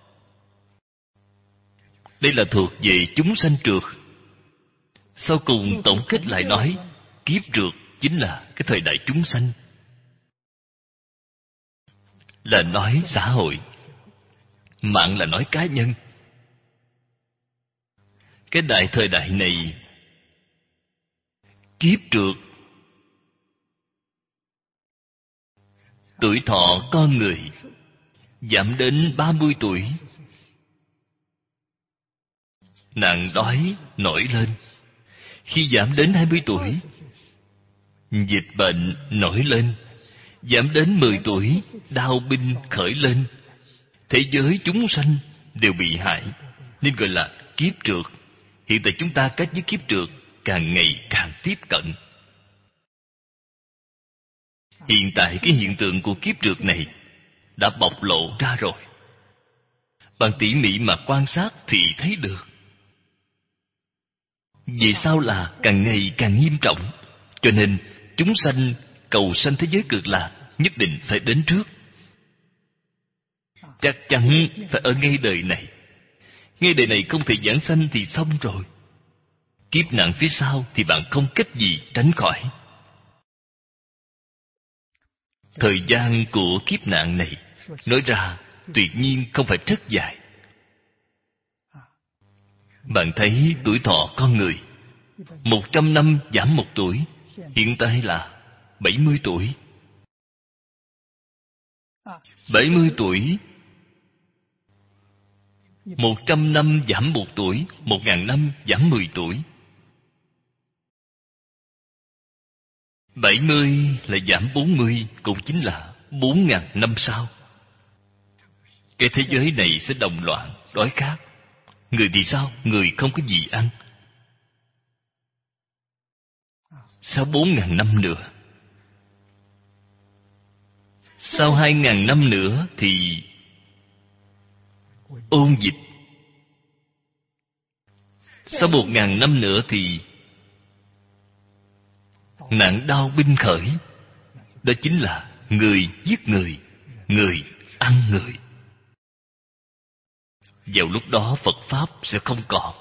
Đây là thuộc về chúng sanh trược. Sau cùng tổng kết lại nói, kiếp trược chính là cái thời đại chúng sanh. Là nói xã hội, mạng là nói cá nhân. Cái đại thời đại này, kiếp trược. Tuổi thọ con người giảm đến 30 tuổi. Nạn đói nổi lên. Khi giảm đến 20 tuổi, dịch bệnh nổi lên. Giảm đến 10 tuổi, đao binh khởi lên. Thế giới chúng sanh đều bị hại, nên gọi là kiếp trược. Hiện tại chúng ta cách với kiếp trược càng ngày càng tiếp cận. Hiện tại cái hiện tượng của kiếp trược này đã bộc lộ ra rồi. Bạn tỉ mỉ mà quan sát thì thấy được. Vì sao là càng ngày càng nghiêm trọng? Cho nên chúng sanh cầu sanh thế giới cực lạc nhất định phải đến trước. Chắc chắn phải ở ngay đời này. Ngay đời này không thể giảng sanh thì xong rồi. Kiếp nạn phía sau thì bạn không cách gì tránh khỏi. Thời gian của kiếp nạn này nói ra tuyệt nhiên không phải rất dài. Bạn thấy tuổi thọ con người 100 năm giảm 1 tuổi, hiện tại là 70 tuổi. 70 tuổi, 100 năm giảm 1 tuổi, 1.000 năm giảm 10 tuổi. 70 là giảm 40, cũng chính là 4.000 năm sau. Cái thế giới này sẽ động loạn, đói khát. Người thì sao? Người không có gì ăn. Sau 4.000 năm nữa, sau 2.000 năm nữa thì ôn dịch. Sau 1.000 năm nữa thì nạn đao binh khởi. Đó chính là người giết người, người ăn người. Vào lúc đó Phật Pháp sẽ không còn.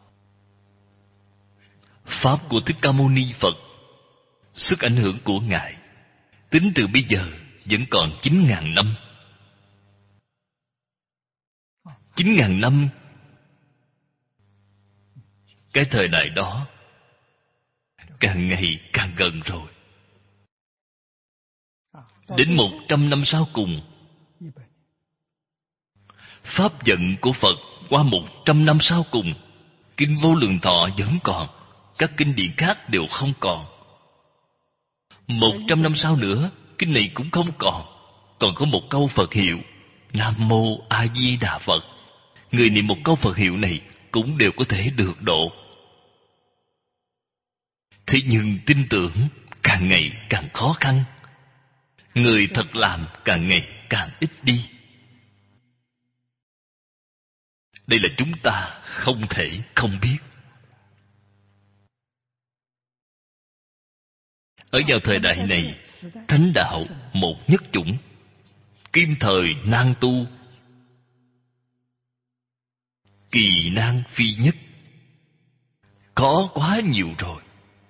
Pháp của Thích Ca Mâu Ni Phật, sức ảnh hưởng của Ngài tính từ bây giờ vẫn còn 9.000 năm. 9.000 năm, cái thời đại đó càng ngày càng gần rồi. Đến 100 năm sau cùng, pháp vận của Phật qua 100 năm sau cùng, Kinh Vô Lượng Thọ vẫn còn, các kinh điển khác đều không còn. 100 năm sau nữa, kinh này cũng không còn. Còn có một câu Phật hiệu Nam Mô A Di Đà Phật. Người niệm một câu Phật hiệu này cũng đều có thể được độ. Thế nhưng tin tưởng càng ngày càng khó khăn. Người thật làm càng ngày càng ít đi. Đây là chúng ta không thể không biết. Ở vào thời đại này, thánh đạo một nhất chủng, kim thời nan tu, kỳ nan phi nhất, có quá nhiều rồi.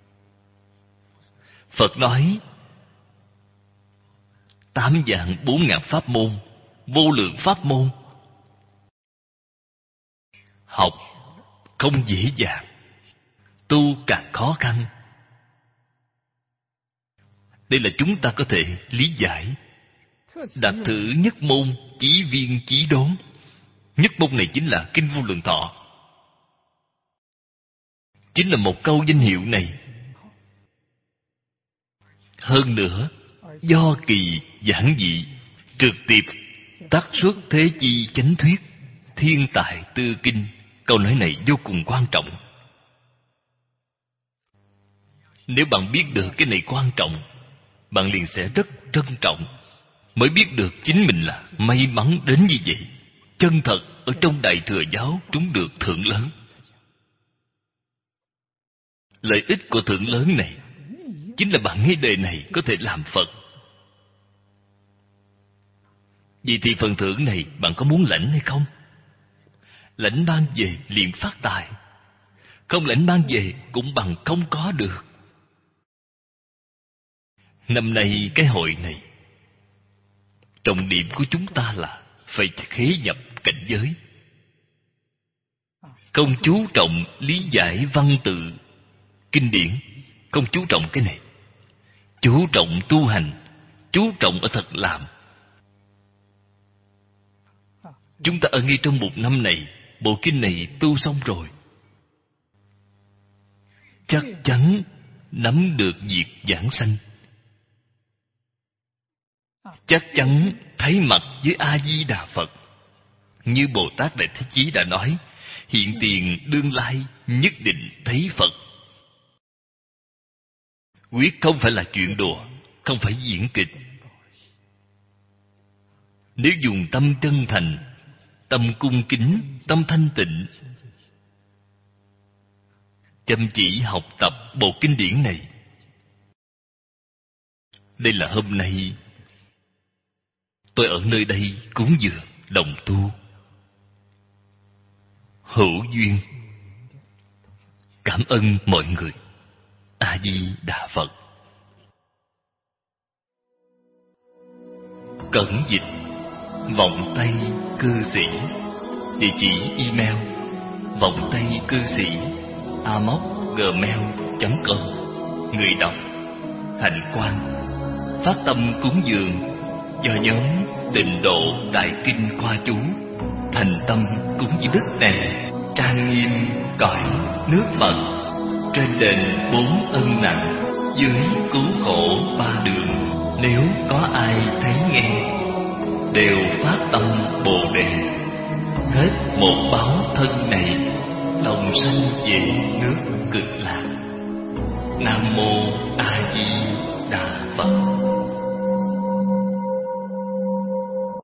Phật nói 8 vạn 4.000 pháp môn, vô lượng pháp môn. Học không dễ dàng, tu càng khó khăn. Đây là chúng ta có thể lý giải. Đạt thử nhất môn, chí viên chí đốn. Nhất môn này chính là Kinh Vô Lượng Thọ, chính là một câu danh hiệu này. Hơn nữa, do kỳ giản dị, trực tiếp tác xuất thế chi chánh thuyết, thiên tài tư kinh. Câu nói này vô cùng quan trọng. Nếu bạn biết được cái này quan trọng, bạn liền sẽ rất trân trọng. Mới biết được chính mình là may mắn đến như vậy. Chân thật ở trong Đại Thừa Giáo trúng được thưởng lớn. Lợi ích của thưởng lớn này chính là bạn ngay đời này có thể làm Phật. Vậy thì phần thưởng này bạn có muốn lãnh hay không? Lãnh mang về liền phát tài, không lãnh mang về cũng bằng không có được. Năm nay cái hội này, trọng điểm của chúng ta là phải khế nhập cảnh giới, không chú trọng lý giải văn tự kinh điển, không chú trọng cái này. Chú trọng tu hành, chú trọng ở thật làm. Chúng ta ở ngay trong một năm này, bộ kinh này tu xong rồi, chắc chắn nắm được việc giảng sanh, chắc chắn thấy mặt với A Di Đà Phật. Như Bồ Tát Đại Thế Chí đã nói, hiện tiền đương lai nhất định thấy Phật. Quyết không phải là chuyện đùa, không phải diễn kịch. Nếu dùng tâm chân thành, tâm cung kính, tâm thanh tịnh, chăm chỉ học tập bộ kinh điển này, đây là hôm nay tôi ở nơi đây cúng dường đồng tu, hữu duyên. Cảm ơn mọi người. A Di Đà Phật. Cẩn dịch Vọng Tây Cư Sĩ. Địa chỉ email vọng tây cư sĩ amos@gmail.com. Người đọc Hạnh Quang. Phát tâm cúng dường do nhóm Tịnh Độ Đại Kinh Khoa Chú. Thành tâm cúng với đức này trang nghiêm cõi nước Phật, trên đền 4 ân nặng, dưới cứu khổ 3 đường. Nếu có ai thấy nghe, đều phát tâm Bồ Đề, hết một báo thân này, đồng sanh về nước Cực Lạc. Nam mô A Di Đà Phật.